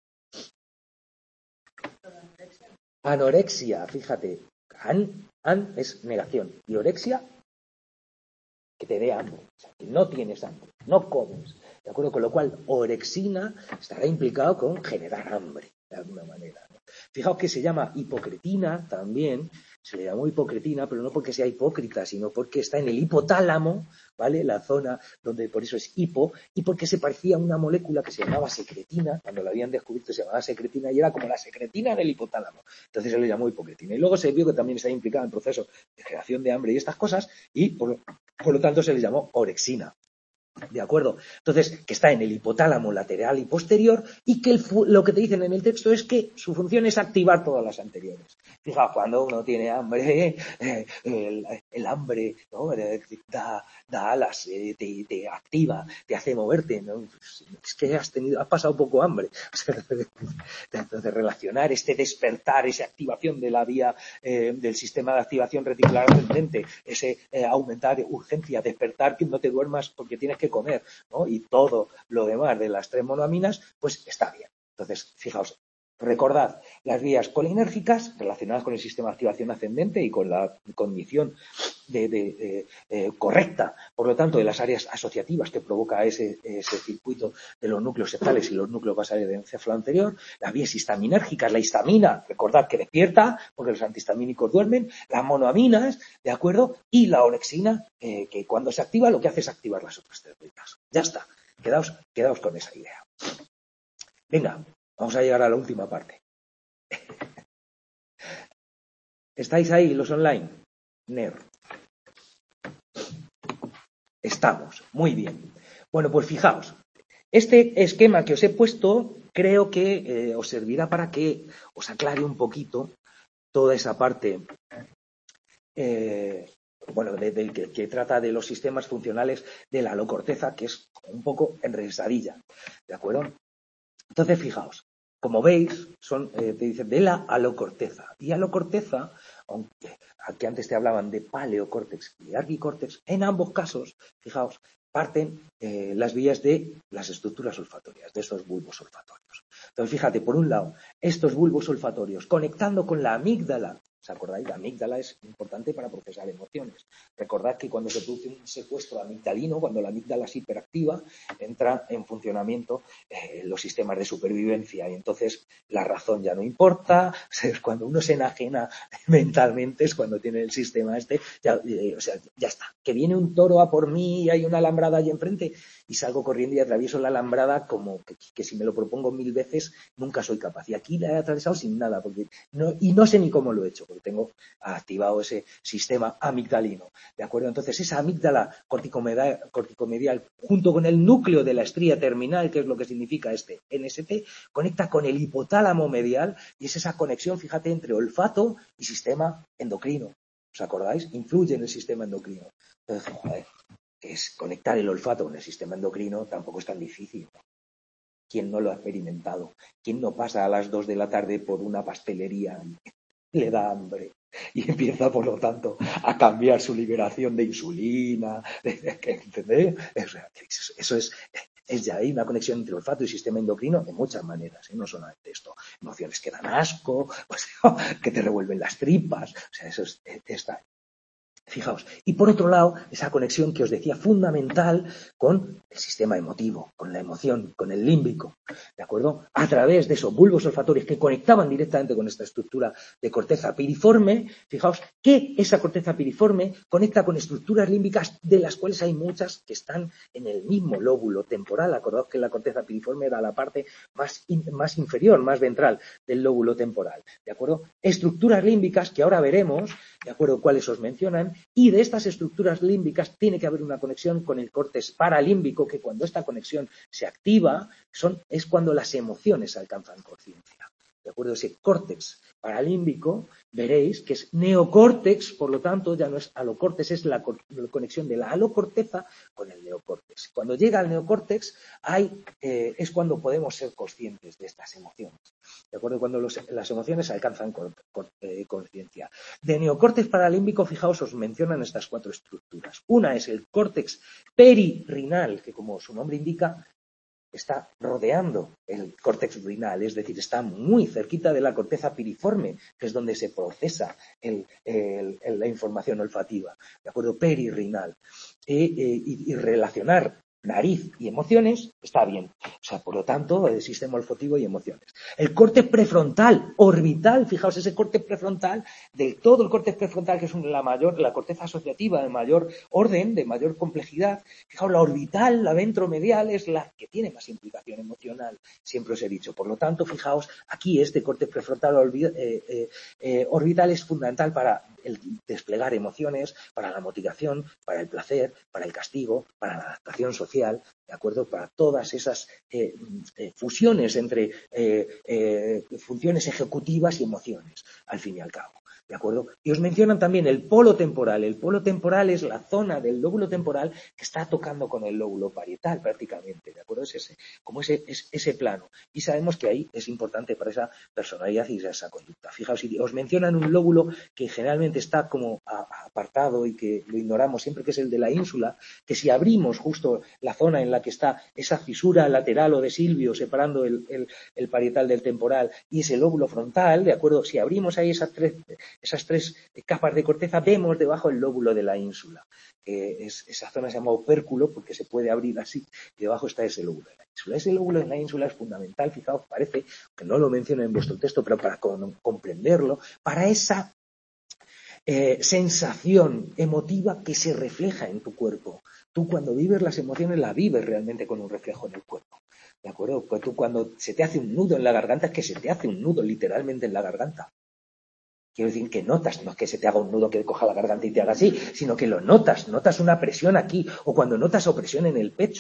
Anorexia, fíjate. An, an es negación. Y orexia, que te dé hambre. O sea, que no tienes hambre, no comes. ¿De acuerdo? Con lo cual, orexina estará implicado con generar hambre, de alguna manera, ¿no? Fijaos que se llama hipocretina también, se le llamó hipocretina, pero no porque sea hipócrita, sino porque está en el hipotálamo, ¿vale? La zona donde por eso es hipo, y porque se parecía a una molécula que se llamaba secretina, cuando la habían descubierto se llamaba secretina y era como la secretina del hipotálamo. Entonces se le llamó hipocretina. Y luego se vio que también está implicada en procesos de generación de hambre y estas cosas, y por, por lo tanto se le llamó orexina. ¿De acuerdo? Entonces, que está en el hipotálamo lateral y posterior y que el, lo que te dicen en el texto es que su función es activar todas las anteriores. Fijaos, cuando uno tiene hambre, eh, el, el hambre, ¿no? da, da alas, eh, te, te activa, te hace moverte, ¿no? Es que has tenido, has pasado poco hambre. Entonces, relacionar este despertar, esa activación de la vía eh, del sistema de activación reticular ascendente, ese eh, aumentar urgencia, despertar, que no te duermas porque tienes que comer, ¿no? Y todo lo demás de las tres monoaminas, pues está bien. Entonces, fijaos, recordad las vías colinérgicas relacionadas con el sistema de activación ascendente y con la cognición de, de, de, eh, correcta, por lo tanto, de las áreas asociativas que provoca ese, ese circuito de los núcleos cephales y los núcleos basales del encéfalo anterior, las vías histaminérgicas, la histamina, recordad que despierta, porque los antihistamínicos duermen, las monoaminas, ¿de acuerdo? Y la orexina, eh, que cuando se activa lo que hace es activar las otras tres vías. Ya está, quedaos, quedaos con esa idea. Venga, vamos a llegar a la última parte. ¿Estáis ahí los online? N E R. Estamos, muy bien. Bueno, pues fijaos, Este esquema que os he puesto creo que eh, os servirá para que os aclare un poquito toda esa parte eh, bueno, de, de, que, que trata de los sistemas funcionales de la alocorteza, que es un poco enrevesadilla, ¿de acuerdo? Entonces, fijaos, como veis, son, eh, te dicen de la alocorteza. Y alocorteza, aunque aquí antes te hablaban de paleocórtex y arquicórtex, en ambos casos, fijaos, parten eh, las vías de las estructuras olfatorias, de estos bulbos olfatorios. Entonces, fíjate, por un lado, estos bulbos olfatorios conectando con la amígdala. ¿Os acordáis? La amígdala es importante para procesar emociones. Recordad que cuando se produce un secuestro amigdalino, cuando la amígdala es hiperactiva, entra en funcionamiento eh, los sistemas de supervivencia y entonces la razón ya no importa. O sea, cuando uno se enajena mentalmente es cuando tiene el sistema este, ya, eh, o sea, ya está. Que viene un toro a por mí y hay una alambrada allí enfrente y salgo corriendo y atravieso la alambrada como que, que si me lo propongo mil veces nunca soy capaz. Y aquí la he atravesado sin nada porque no, y no sé ni cómo lo he hecho. Porque tengo activado ese sistema amigdalino, ¿de acuerdo? Entonces, esa amígdala corticomedial, corticomedial junto con el núcleo de la estría terminal, que es lo que significa este N S T, conecta con el hipotálamo medial y es esa conexión, fíjate, entre olfato y sistema endocrino. ¿Os acordáis? Influye en el sistema endocrino. Entonces, joder, que es conectar el olfato con el sistema endocrino tampoco es tan difícil. ¿Quién no lo ha experimentado? ¿Quién no pasa a las dos de la tarde por una pastelería le da hambre y empieza, por lo tanto, a cambiar su liberación de insulina? ¿Entendéis? Eso es, es ya ahí una conexión entre olfato y sistema endocrino de muchas maneras, ¿eh? No solamente esto, emociones que dan asco, o sea, que te revuelven las tripas, o sea, eso es, está. Fijaos. Y por otro lado, esa conexión que os decía fundamental con el sistema emotivo, con la emoción, con el límbico, ¿de acuerdo? A través de esos bulbos olfatorios que conectaban directamente con esta estructura de corteza piriforme, fijaos que esa corteza piriforme conecta con estructuras límbicas de las cuales hay muchas que están en el mismo lóbulo temporal. Acordaos que la corteza piriforme era la parte más, in, más inferior, más ventral del lóbulo temporal, ¿de acuerdo? Estructuras límbicas que ahora veremos, ¿de acuerdo? Cuáles os mencionan. Y de estas estructuras límbicas tiene que haber una conexión con el córtex paralímbico, que cuando esta conexión se activa son, es cuando las emociones alcanzan conciencia. ¿De acuerdo? Ese córtex paralímbico, veréis que es neocórtex, por lo tanto ya no es alocórtex, es la, la conexión de la alocorteza con el neocórtex. Cuando llega al neocórtex hay, eh, es cuando podemos ser conscientes de estas emociones. ¿De acuerdo? Cuando los, las emociones alcanzan con, con, eh, conciencia. De neocórtex paralímbico, fijaos, os mencionan estas cuatro estructuras. Una es el córtex peririnal, que como su nombre indica, está rodeando el córtex rinal, es decir, está muy cerquita de la corteza piriforme, que es donde se procesa el, el, el, la información olfativa, ¿de acuerdo? Peririnal. E, e, y, y relacionar nariz y emociones está bien. O sea, por lo tanto, el sistema olfativo y emociones. El córtex prefrontal, orbital, fijaos, ese córtex prefrontal, de todo el córtex prefrontal, que es la mayor, la corteza asociativa de mayor orden, de mayor complejidad, fijaos, la orbital, la ventromedial, es la que tiene más implicación emocional, siempre os he dicho. Por lo tanto, fijaos, aquí este córtex prefrontal eh, eh, eh, orbital es fundamental para el desplegar emociones, para la motivación, para el placer, para el castigo, para la adaptación social, ¿de acuerdo? Para todas esas eh, eh, fusiones entre eh, eh, funciones ejecutivas y emociones, al fin y al cabo. ¿De acuerdo? Y os mencionan también el polo temporal. El polo temporal es la zona del lóbulo temporal que está tocando con el lóbulo parietal prácticamente, ¿de acuerdo? Es ese, como ese, es ese plano. Y sabemos que ahí es importante para esa personalidad y esa conducta. Fijaos, si os mencionan un lóbulo que generalmente está como apartado y que lo ignoramos siempre, que es el de la ínsula, que si abrimos justo la zona en la que está esa fisura lateral o de Silvio separando el, el, el parietal del temporal y ese lóbulo frontal, ¿de acuerdo? Si abrimos ahí esas tres esas tres capas de corteza, vemos debajo el lóbulo de la ínsula. Eh, es, esa zona se llama opérculo porque se puede abrir así y debajo está ese lóbulo de la ínsula. Ese lóbulo de la ínsula es fundamental, fijaos, parece que no lo menciono en vuestro texto, pero para con, comprenderlo, para esa eh, sensación emotiva que se refleja en tu cuerpo. Tú cuando vives las emociones las vives realmente con un reflejo en el cuerpo. ¿De acuerdo? Pues tú cuando se te hace un nudo en la garganta es que se te hace un nudo literalmente en la garganta. Quiero decir que notas, no es que se te haga un nudo que coja la garganta y te haga así, sino que lo notas, notas una presión aquí, o cuando notas opresión en el pecho,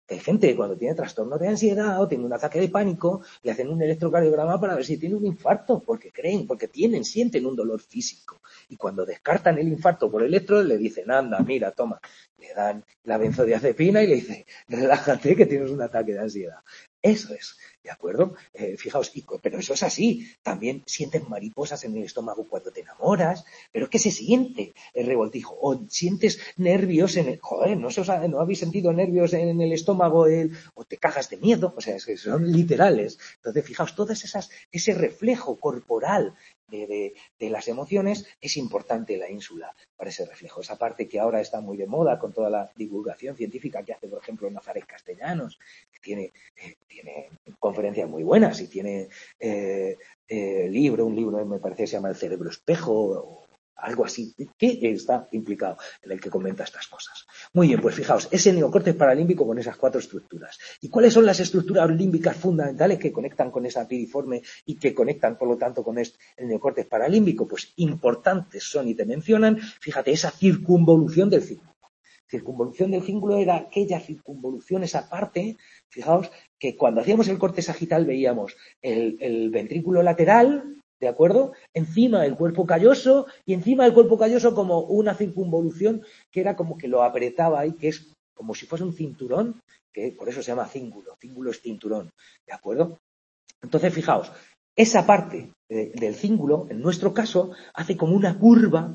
Hay gente que cuando tiene trastorno de ansiedad o tiene un ataque de pánico, le hacen un electrocardiograma para ver si tiene un infarto, porque creen, porque tienen, sienten un dolor físico. Y cuando descartan el infarto por electro, le dicen, anda, mira, toma. Le dan la benzodiazepina y le dicen, relájate que tienes un ataque de ansiedad. Eso es, ¿de acuerdo? Eh, fijaos, y, pero eso es así. También sientes mariposas en el estómago cuando te enamoras, pero es que se siente el revoltijo. O sientes nervios en el... Joder, ¿no, se os ha, ¿no habéis sentido nervios en el estómago el, o te cagas de miedo? O sea, es que son literales. Entonces, fijaos, todas esas, ese reflejo corporal de, de, de las emociones es importante la ínsula para ese reflejo. Esa parte que ahora está muy de moda con toda la divulgación científica que hace, por ejemplo, Nazaret Castellanos, que tiene, eh, tiene conferencias muy buenas y tiene eh, eh, libro, un libro me parece que se llama El cerebro espejo o algo así, que está implicado en el que comenta estas cosas. Muy bien, pues fijaos, ese neocórtex paralímbico con esas cuatro estructuras. ¿Y cuáles son las estructuras límbicas fundamentales que conectan con esa piriforme y que conectan, por lo tanto, con este, el neocórtex paralímbico? Pues importantes son y te mencionan, fíjate, esa circunvolución del cíngulo. Circunvolución del cíngulo era aquella circunvolución, esa parte, fijaos, que cuando hacíamos el corte sagital veíamos el, el ventrículo lateral, ¿de acuerdo? Encima el cuerpo calloso y encima del cuerpo calloso como una circunvolución que era como que lo apretaba ahí, que es como si fuese un cinturón, que por eso se llama cíngulo. Cíngulo es cinturón, ¿de acuerdo? Entonces, fijaos, esa parte de, del cíngulo, en nuestro caso, hace como una curva,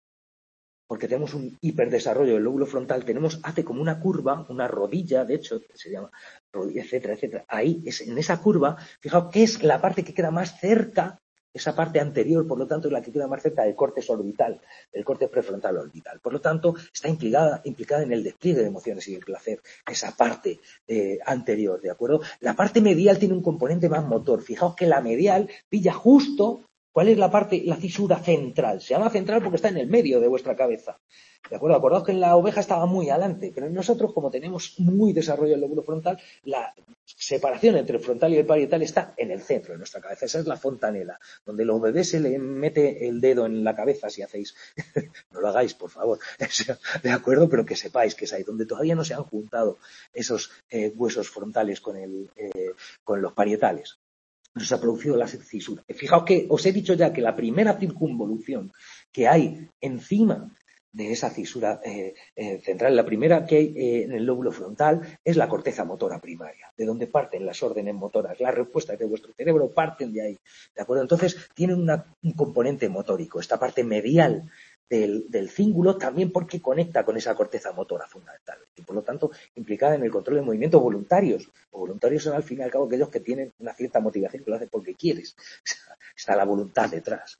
porque tenemos un hiperdesarrollo del lóbulo frontal, tenemos, hace como una curva, una rodilla, de hecho, que se llama rodilla, etcétera, etcétera. Ahí, es, en esa curva, fijaos que es la parte que queda más cerca, esa parte anterior, por lo tanto, es la que queda más cerca del córtex orbital, del córtex prefrontal orbital. Por lo tanto, está implicada, implicada en el despliegue de emociones y el placer, esa parte eh, anterior, ¿de acuerdo? La parte medial tiene un componente más motor. Fijaos que la medial pilla justo. ¿Cuál es la parte, la cisura central? Se llama central porque está en el medio de vuestra cabeza. ¿De acuerdo? Acordaos que en la oveja estaba muy adelante, pero en nosotros, como tenemos muy desarrollado el lóbulo frontal, la separación entre el frontal y el parietal está en el centro de nuestra cabeza. Esa es la fontanela, donde los bebés se le mete el dedo en la cabeza si hacéis. No lo hagáis, por favor. ¿De acuerdo? Pero que sepáis que es ahí, donde todavía no se han juntado esos eh, huesos frontales con, el, eh, con los parietales. No se ha producido la cisura. Fijaos que os he dicho ya que la primera circunvolución que hay encima de esa cisura eh, eh, central, la primera que hay eh, en el lóbulo frontal, es la corteza motora primaria, de donde parten las órdenes motoras, las respuestas de vuestro cerebro parten de ahí, ¿de acuerdo? Entonces, tienen una, un componente motórico, esta parte medial del, del cíngulo, también porque conecta con esa corteza motora fundamental y, por lo tanto, implicada en el control de movimientos voluntarios. Los voluntarios son, al fin y al cabo, aquellos que tienen una cierta motivación, que lo hacen porque quieres. Está la voluntad detrás.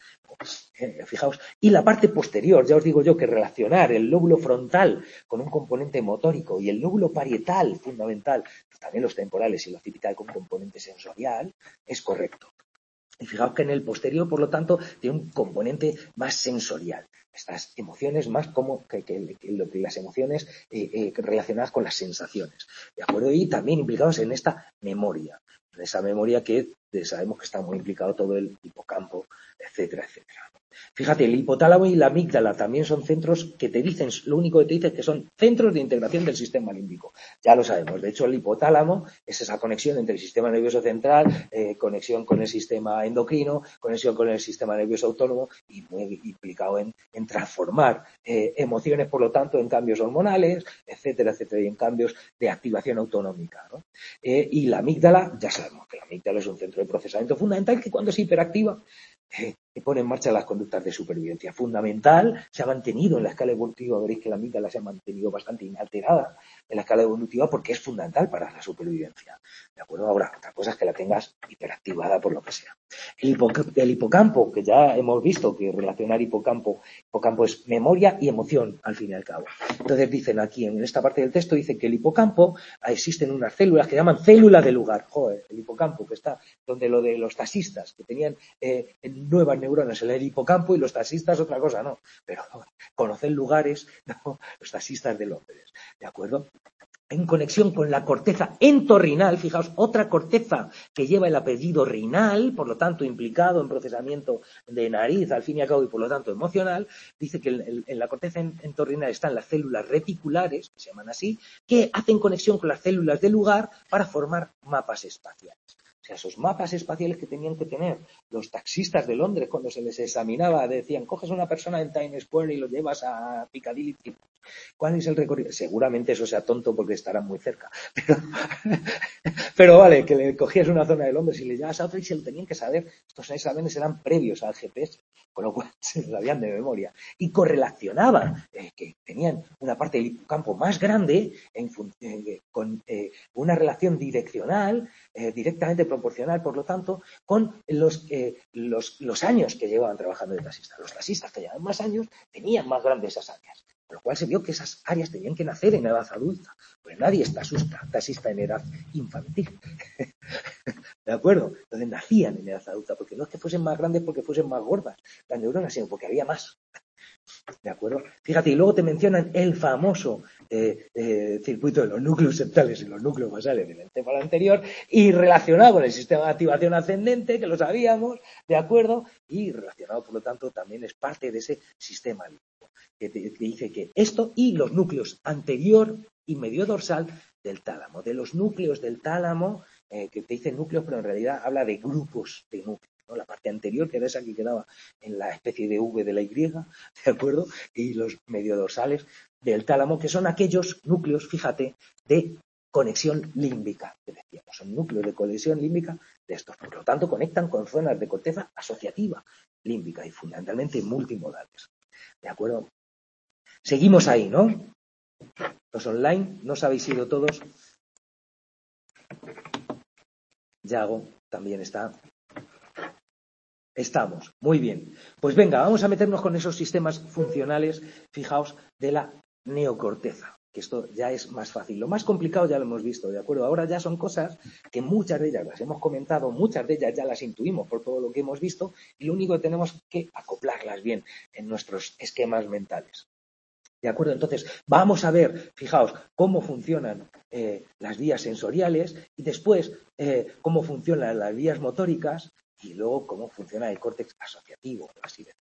Eh, fijaos. Y la parte posterior, ya os digo yo que relacionar el lóbulo frontal con un componente motórico y el lóbulo parietal, fundamental, pues también los temporales y la occipital con componente sensorial, es correcto. Y fijaos que en el posterior, por lo tanto, tiene un componente más sensorial. Estas emociones más como que, que, que, lo que las emociones eh, eh, relacionadas con las sensaciones. ¿De acuerdo? Y también implicados en esta memoria. En esa memoria que sabemos que está muy implicado todo el hipocampo, etcétera, etcétera. Fíjate, el hipotálamo y la amígdala también son centros que te dicen, lo único que te dicen es que son centros de integración del sistema límbico. Ya lo sabemos. De hecho, el hipotálamo es esa conexión entre el sistema nervioso central, eh, conexión con el sistema endocrino, conexión con el sistema nervioso autónomo y muy implicado en, en transformar eh, emociones, por lo tanto, en cambios hormonales, etcétera, etcétera, y en cambios de activación autonómica, ¿no? Eh, y la amígdala, ya sabemos que la amígdala es un centro de procesamiento fundamental que cuando se hiperactiva eh, que pone en marcha las conductas de supervivencia. Fundamental, se ha mantenido en la escala evolutiva, veréis que la amígdala se ha mantenido bastante inalterada en la escala evolutiva porque es fundamental para la supervivencia. ¿De acuerdo? Ahora, otra cosa es que la tengas hiperactivada por lo que sea. El, hipoc el hipocampo, que ya hemos visto que relacionar hipocampo, hipocampo es memoria y emoción, al fin y al cabo. Entonces dicen aquí, en esta parte del texto, dice que el hipocampo, existen unas células que llaman células de lugar. Joder, el hipocampo, que está donde lo de los taxistas, que tenían eh, nuevas neuronas en el hipocampo y los taxistas otra cosa, no. Pero conocen lugares, ¿no? Los taxistas de Londres, ¿de acuerdo? en conexión con la corteza entorrinal, fijaos, otra corteza que lleva el apellido rinal, por lo tanto implicado en procesamiento de nariz, al fin y al cabo, y por lo tanto emocional, dice que en, en la corteza entorrinal están las células reticulares, que se llaman así, que hacen conexión con las células del lugar para formar mapas espaciales. O sea, esos mapas espaciales que tenían que tener los taxistas de Londres cuando se les examinaba, decían, coges a una persona en Times Square y lo llevas a Piccadilly. ¿Cuál es el recorrido? Seguramente eso sea tonto porque estarán muy cerca. Pero, pero vale, que le cogías una zona de Londres y le llevas a otra y se lo tenían que saber. Estos exámenes eran previos al G P S, con lo cual se lo sabían de memoria. Y correlacionaban eh, que tenían una parte del hipocampo más grande en, eh, con eh, una relación direccional, eh, directamente proporcional, por lo tanto, con los, eh, los, los años que llevaban trabajando de taxistas. Los taxistas que llevaban más años tenían más grandes esas áreas. Por lo cual se vio que esas áreas tenían que nacer en edad adulta. Pues nadie está taxista en edad infantil. ¿De acuerdo? Entonces nacían en edad adulta, porque no es que fuesen más grandes porque fuesen más gordas las neuronas, sino porque había más. ¿De acuerdo? Fíjate, y luego te mencionan el famoso eh, eh, circuito de los núcleos septales y los núcleos basales del encéfalo anterior, y relacionado con el sistema de activación ascendente, que lo sabíamos, ¿de acuerdo? Y relacionado, por lo tanto, también es parte de ese sistema que, te, que dice que esto y los núcleos anterior y medio dorsal del tálamo. De los núcleos del tálamo, eh, que te dice núcleos, pero en realidad habla de grupos de núcleos. ¿No? La parte anterior, que era esa que quedaba en la especie de V de la Y, ¿de acuerdo? Y los mediodorsales del tálamo, que son aquellos núcleos, fíjate, de conexión límbica, que decíamos, son núcleos de conexión límbica de estos. Por lo tanto, conectan con zonas de corteza asociativa límbica y fundamentalmente multimodales. ¿De acuerdo? Seguimos ahí, ¿no? Los online, ¿no os habéis ido todos? Yago también está. Estamos, muy bien. Pues venga, vamos a meternos con esos sistemas funcionales, fijaos, de la neocorteza, que esto ya es más fácil. Lo más complicado ya lo hemos visto, ¿de acuerdo? Ahora ya son cosas que muchas de ellas las hemos comentado, muchas de ellas ya las intuimos por todo lo que hemos visto, y lo único que tenemos que acoplarlas bien en nuestros esquemas mentales. ¿De acuerdo? Entonces, vamos a ver, fijaos, cómo funcionan eh, las vías sensoriales y después eh, cómo funcionan las vías motóricas y luego cómo funciona el córtex asociativo, así de.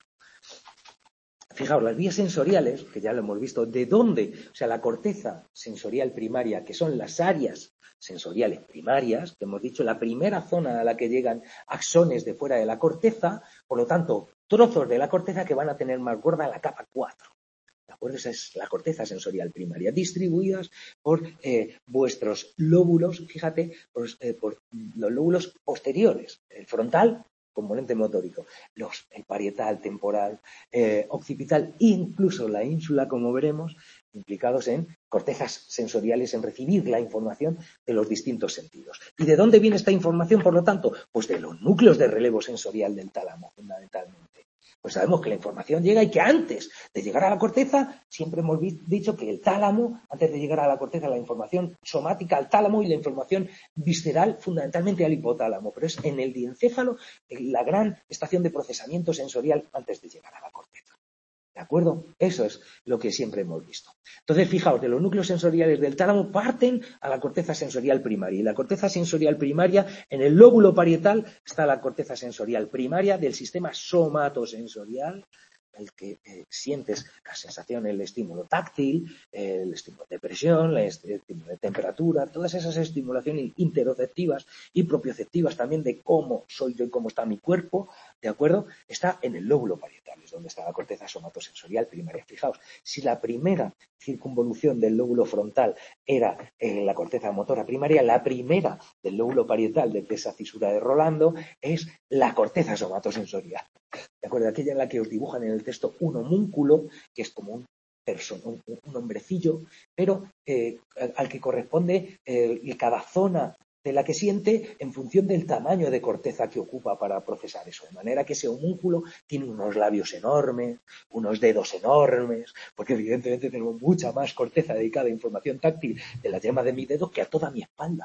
Fijaos, las vías sensoriales, que ya lo hemos visto, ¿de dónde? O sea, la corteza sensorial primaria, que son las áreas sensoriales primarias, que hemos dicho, la primera zona a la que llegan axones de fuera de la corteza, por lo tanto, trozos de la corteza que van a tener más gorda la capa cuatro. ¿De acuerdo? Esa es la corteza sensorial primaria, distribuidas por eh, vuestros lóbulos, fíjate, por, eh, por los lóbulos posteriores, el frontal, componente motórico, los, el parietal, temporal, eh, occipital e incluso la ínsula, como veremos, implicados en cortezas sensoriales, en recibir la información de los distintos sentidos. ¿Y de dónde viene esta información, por lo tanto? Pues de los núcleos de relevo sensorial del tálamo, fundamentalmente. Pues sabemos que la información llega y que antes de llegar a la corteza, siempre hemos dicho que el tálamo, antes de llegar a la corteza, la información somática al tálamo y la información visceral fundamentalmente al hipotálamo, pero es en el diencéfalo la gran estación de procesamiento sensorial antes de llegar a la corteza. ¿De acuerdo? Eso es lo que siempre hemos visto. Entonces, fijaos, de los núcleos sensoriales del tálamo parten a la corteza sensorial primaria. Y la corteza sensorial primaria, en el lóbulo parietal, está la corteza sensorial primaria del sistema somatosensorial, el que eh, sientes la sensación, el estímulo táctil, eh, el estímulo de presión, el estímulo de temperatura, todas esas estimulaciones interoceptivas y propioceptivas también de cómo soy yo y cómo está mi cuerpo, ¿de acuerdo? Está en el lóbulo parietal, es donde está la corteza somatosensorial primaria. Fijaos, si la primera circunvolución del lóbulo frontal era eh, la corteza motora primaria, la primera del lóbulo parietal de esa cisura de Rolando es la corteza somatosensorial. ¿De acuerdo? Aquella en la que os dibujan en el texto un homúnculo, que es como un, person, un, un hombrecillo, pero eh, al que corresponde eh, cada zona de la que siente en función del tamaño de corteza que ocupa para procesar eso. De manera que ese homúnculo tiene unos labios enormes, unos dedos enormes, porque evidentemente tenemos mucha más corteza dedicada a información táctil de la yema de mi dedo que a toda mi espalda.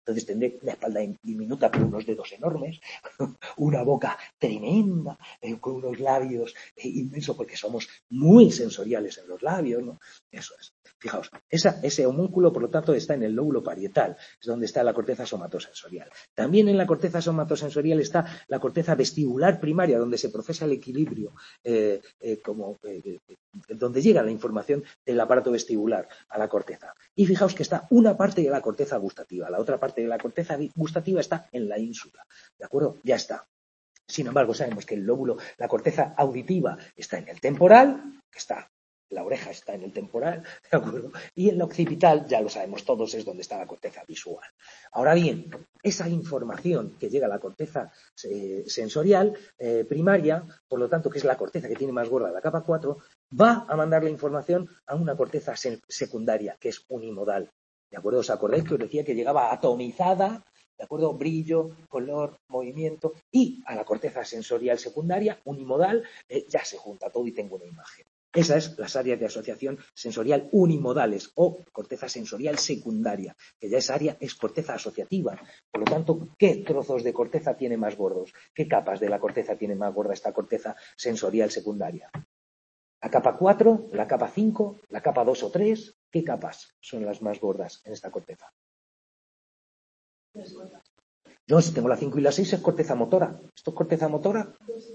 Entonces tendré una espalda diminuta pero unos dedos enormes, una boca tremenda, eh, con unos labios eh, inmensos porque somos muy sensoriales en los labios, ¿no? Eso es. Fijaos, esa, ese homúnculo, por lo tanto, está en el lóbulo parietal, es donde está la corteza somatosensorial. También en la corteza somatosensorial está la corteza vestibular primaria, donde se procesa el equilibrio, eh, eh, como, eh, donde llega la información del aparato vestibular a la corteza. Y fijaos que está una parte de la corteza gustativa, la otra parte de la corteza gustativa está en la ínsula, ¿de acuerdo? Ya está. Sin embargo, sabemos que el lóbulo, la corteza auditiva está en el temporal, que está, la oreja está en el temporal, ¿de acuerdo? Y en el occipital, ya lo sabemos todos, es donde está la corteza visual. Ahora bien, esa información que llega a la corteza eh, sensorial eh, primaria, por lo tanto, que es la corteza que tiene más gorda, la capa cuatro, va a mandar la información a una corteza secundaria, que es unimodal. ¿De acuerdo? ¿Os acordáis que os decía que llegaba atomizada? ¿De acuerdo? Brillo, color, movimiento, y a la corteza sensorial secundaria, unimodal, eh, ya se junta todo y tengo una imagen. Esas son las áreas de asociación sensorial unimodales o corteza sensorial secundaria, que ya esa área es corteza asociativa. Por lo tanto, ¿qué trozos de corteza tiene más gordos? ¿Qué capas de la corteza tiene más gorda esta corteza sensorial secundaria? La capa cuatro, la capa cinco, la capa dos o tres, ¿qué capas son las más gordas en esta corteza? No, si tengo la cinco y la seis es corteza motora. ¿Esto es corteza motora?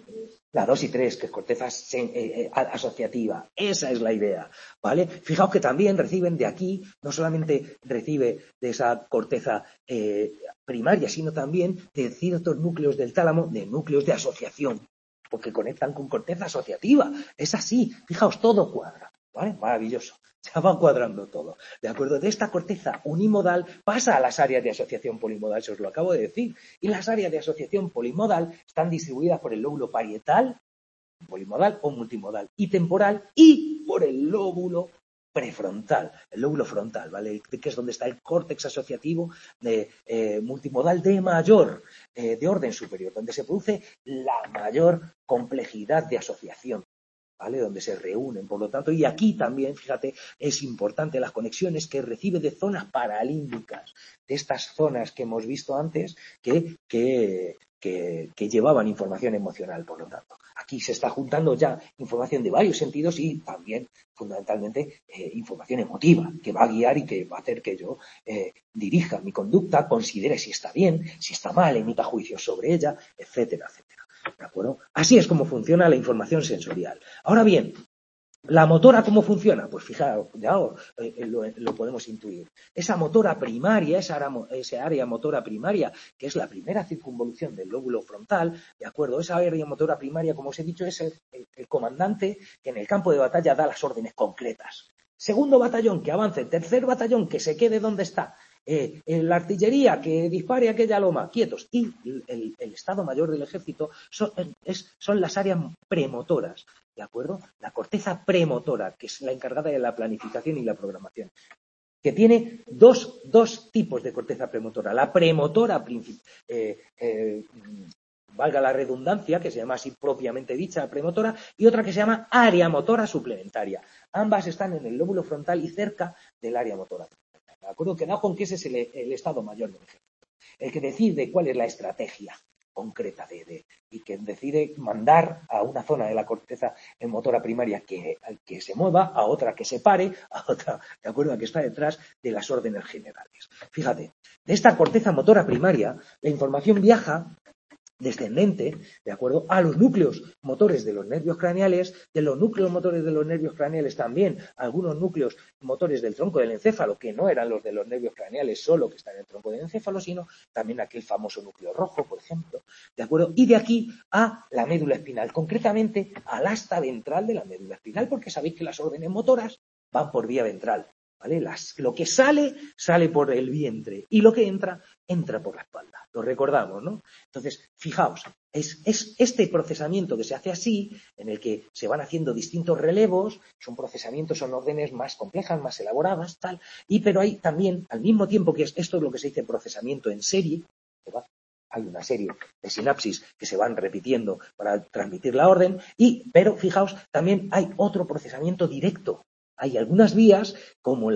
La dos y tres, que es corteza eh, eh, asociativa. Esa es la idea, ¿vale? Fijaos que también reciben de aquí, no solamente recibe de esa corteza eh, primaria, sino también de ciertos núcleos del tálamo, de núcleos de asociación, porque conectan con corteza asociativa. Es así, fijaos, todo cuadra, ¿vale? Maravilloso. Ya va cuadrando todo. ¿De acuerdo? De esta corteza unimodal pasa a las áreas de asociación polimodal, se os lo acabo de decir. Y las áreas de asociación polimodal están distribuidas por el lóbulo parietal, polimodal o multimodal, y temporal, y por el lóbulo prefrontal, el lóbulo frontal, ¿vale? Que es donde está el córtex asociativo de, eh, multimodal de mayor, eh, de orden superior, donde se produce la mayor complejidad de asociación. ¿Vale? Donde se reúnen, por lo tanto, y aquí también, fíjate, es importante las conexiones que recibe de zonas paralímbicas, de estas zonas que hemos visto antes que, que, que, que llevaban información emocional, por lo tanto. Aquí se está juntando ya información de varios sentidos y también, fundamentalmente, eh, información emotiva, que va a guiar y que va a hacer que yo eh, dirija mi conducta, considere si está bien, si está mal, emita juicios sobre ella, etcétera, etcétera. ¿De acuerdo? Así es como funciona la información sensorial. Ahora bien, ¿la motora cómo funciona? Pues fijaos, ya eh, lo, lo podemos intuir. Esa motora primaria, esa área, esa área motora primaria, que es la primera circunvolución del lóbulo frontal, ¿de acuerdo? Esa área motora primaria, como os he dicho, es el, el, el comandante que en el campo de batalla da las órdenes concretas. Segundo batallón que avance, tercer batallón que se quede donde está. Eh, la artillería que dispare aquella loma, quietos. Y el, el, el Estado Mayor del Ejército son, es, son las áreas premotoras, ¿de acuerdo? La corteza premotora, que es la encargada de la planificación y la programación, que tiene dos, dos tipos de corteza premotora. La premotora, eh, eh, valga la redundancia, que se llama así propiamente dicha premotora, y otra que se llama área motora suplementaria. Ambas están en el lóbulo frontal y cerca del área motora. ¿De acuerdo? Quedado con que ese es el, el Estado Mayor del Ejército, el que decide cuál es la estrategia concreta de, de, y que decide mandar a una zona de la corteza motora primaria que, que se mueva, a otra que se pare, a otra, de acuerdo, a que está detrás de las órdenes generales. Fíjate, de esta corteza motora primaria, la información viaja descendente, ¿de acuerdo?, a los núcleos motores de los nervios craneales, de los núcleos motores de los nervios craneales también, algunos núcleos motores del tronco del encéfalo, que no eran los de los nervios craneales solo que están en el tronco del encéfalo, sino también aquel famoso núcleo rojo, por ejemplo, ¿de acuerdo? Y de aquí a la médula espinal, concretamente al asta ventral de la médula espinal, porque sabéis que las órdenes motoras van por vía ventral, ¿vale? Las, lo que sale, sale por el vientre y lo que entra, entra por la espalda. Lo recordamos, ¿no? Entonces, fijaos, es, es este procesamiento que se hace así, en el que se van haciendo distintos relevos, son procesamientos, son órdenes más complejas, más elaboradas, tal, y pero hay también, al mismo tiempo que es, esto es lo que se dice procesamiento en serie, ¿verdad? Hay una serie de sinapsis que se van repitiendo para transmitir la orden, y, pero fijaos, también hay otro procesamiento directo. Hay algunas vías, como la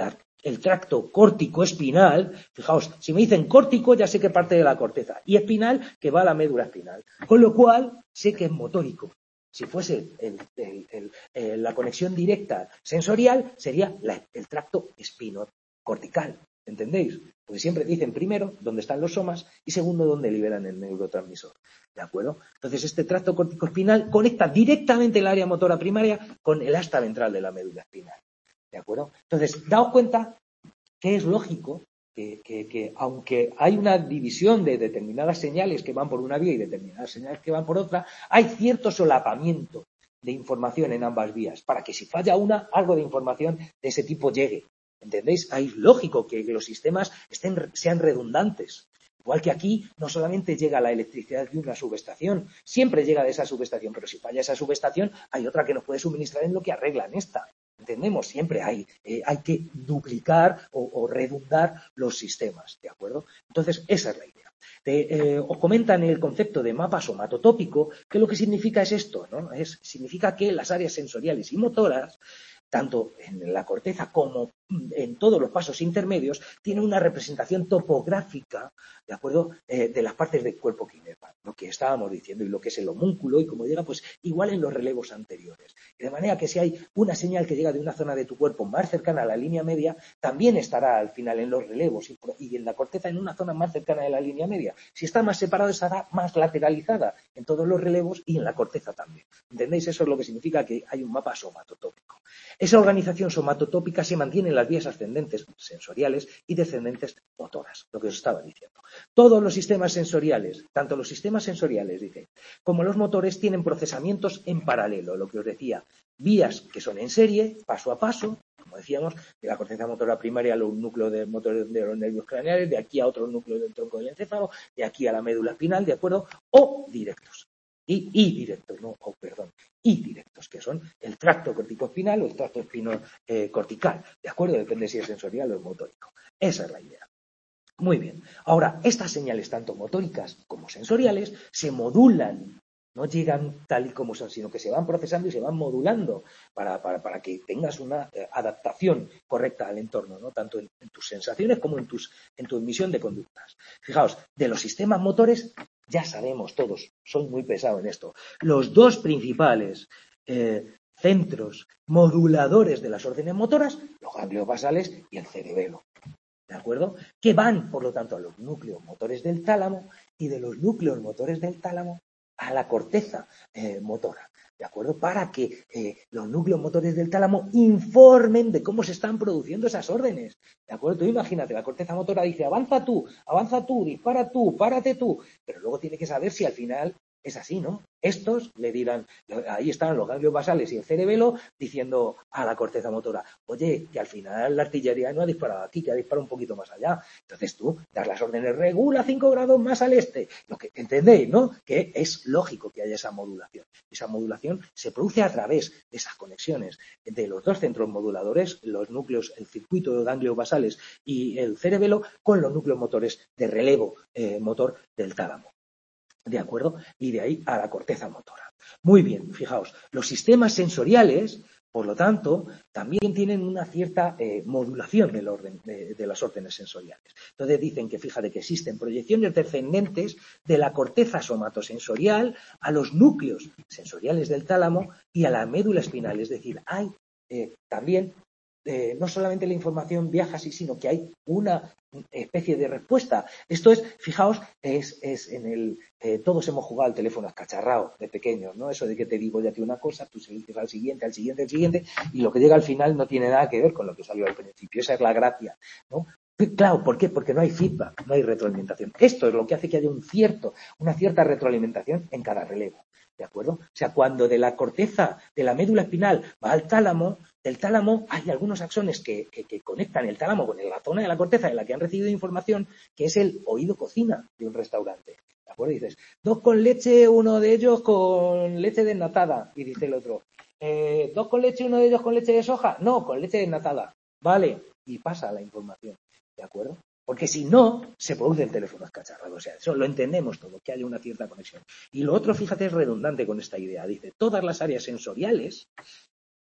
el tracto córtico-espinal. Fijaos, si me dicen córtico ya sé que parte de la corteza y espinal que va a la médula espinal, con lo cual sé que es motórico. Si fuese el, el, el, el, la conexión directa sensorial sería la, el tracto espinocortical, ¿entendéis? Porque siempre dicen primero dónde están los somas y segundo dónde liberan el neurotransmisor, ¿de acuerdo? Entonces este tracto córtico-espinal conecta directamente el área motora primaria con el asta ventral de la médula espinal, ¿de acuerdo? Entonces, daos cuenta que es lógico que, que, que aunque hay una división de determinadas señales que van por una vía y determinadas señales que van por otra, hay cierto solapamiento de información en ambas vías, para que si falla una, algo de información de ese tipo llegue. ¿Entendéis? Es lógico que los sistemas estén, sean redundantes. Igual que aquí, no solamente llega la electricidad de una subestación, siempre llega de esa subestación, pero si falla esa subestación, hay otra que nos puede suministrar en lo que arreglan esta. Entendemos, siempre hay, eh, hay que duplicar o, o redundar los sistemas, ¿de acuerdo? Entonces, esa es la idea. Te, eh, os comentan el concepto de mapa somatotópico, que lo que significa es esto, ¿no? Es, significa que las áreas sensoriales y motoras, tanto en la corteza como en todos los pasos intermedios, tienen una representación topográfica, ¿de acuerdo?, eh, de las partes del cuerpo que inervan, lo que estábamos diciendo, y lo que es el homúnculo, y como llega, pues igual en los relevos anteriores. De manera que si hay una señal que llega de una zona de tu cuerpo más cercana a la línea media, también estará al final en los relevos y, y en la corteza en una zona más cercana de la línea media. Si está más separado, estará más lateralizada en todos los relevos y en la corteza también. ¿Entendéis? Eso es lo que significa que hay un mapa somatotópico. Esa organización somatotópica se mantiene en las vías ascendentes sensoriales y descendentes motoras, lo que os estaba diciendo. Todos los sistemas sensoriales, tanto los sistemas sensoriales, dice, como los motores, tienen procesamientos en paralelo, lo que os decía, vías que son en serie, paso a paso, como decíamos, de la corteza motora primaria a los núcleos de motores de los nervios craneales, de aquí a otros núcleos del tronco del encéfalo, de aquí a la médula espinal, ¿de acuerdo? O directos. Y, y directos, no, oh, perdón, y directos, que son el tracto corticoespinal o el tracto espino eh, cortical, ¿de acuerdo? Depende si es sensorial o motórico. Esa es la idea. Muy bien. Ahora, estas señales, tanto motóricas como sensoriales, se modulan, no llegan tal y como son, sino que se van procesando y se van modulando para, para, para que tengas una eh, adaptación correcta al entorno, ¿no? Tanto en, en tus sensaciones como en, tus, en tu emisión de conductas. Fijaos, de los sistemas motores ya sabemos todos, soy muy pesado en esto, los dos principales eh, centros moduladores de las órdenes motoras, los ganglios basales y el cerebelo. ¿De acuerdo? Que van, por lo tanto, a los núcleos motores del tálamo y de los núcleos motores del tálamo a la corteza eh, motora. ¿De acuerdo? Para que eh, los núcleos motores del tálamo informen de cómo se están produciendo esas órdenes. ¿De acuerdo? Tú imagínate, la corteza motora dice, avanza tú, avanza tú, dispara tú, párate tú. Pero luego tiene que saber si al final es así, ¿no? Estos le dirán, ahí están los ganglios basales y el cerebelo diciendo a la corteza motora, oye, que al final la artillería no ha disparado aquí, que ha disparado un poquito más allá. Entonces tú das las órdenes, regula cinco grados más al este. Lo que entendéis, ¿no? Que es lógico que haya esa modulación. Esa modulación se produce a través de esas conexiones de los dos centros moduladores, los núcleos, el circuito de ganglios basales y el cerebelo, con los núcleos motores de relevo eh, motor del tálamo. ¿De acuerdo? Y de ahí a la corteza motora. Muy bien, fijaos, los sistemas sensoriales, por lo tanto, también tienen una cierta eh, modulación del orden, de, de las órdenes sensoriales. Entonces dicen que, fíjate, que existen proyecciones descendentes de la corteza somatosensorial a los núcleos sensoriales del tálamo y a la médula espinal. Es decir, hay eh, también Eh, no solamente la información viaja así, sino que hay una especie de respuesta. Esto es, fijaos, es, es en el, eh, todos hemos jugado al teléfono escacharrado de pequeños, ¿no? Eso de que te digo ya te una cosa, tú se lo dices al siguiente, al siguiente, al siguiente, y lo que llega al final no tiene nada que ver con lo que salió al principio. Esa es la gracia, ¿no? Claro, ¿por qué? Porque no hay feedback, no hay retroalimentación. Esto es lo que hace que haya un cierto, una cierta retroalimentación en cada relevo. ¿De acuerdo? O sea, cuando de la corteza, de la médula espinal va al tálamo, del tálamo hay algunos axones que, que, que conectan el tálamo con la zona de la corteza en la que han recibido información, que es el oído cocina de un restaurante. ¿De acuerdo? Y dices, dos con leche, uno de ellos con leche desnatada. Y dice el otro, eh, dos con leche, uno de ellos con leche de soja. No, con leche desnatada. Vale. Y pasa la información. ¿De acuerdo? Porque si no, se produce el teléfono escacharrado. O sea, eso lo entendemos todo, que haya una cierta conexión. Y lo otro, fíjate, es redundante con esta idea. Dice, todas las áreas sensoriales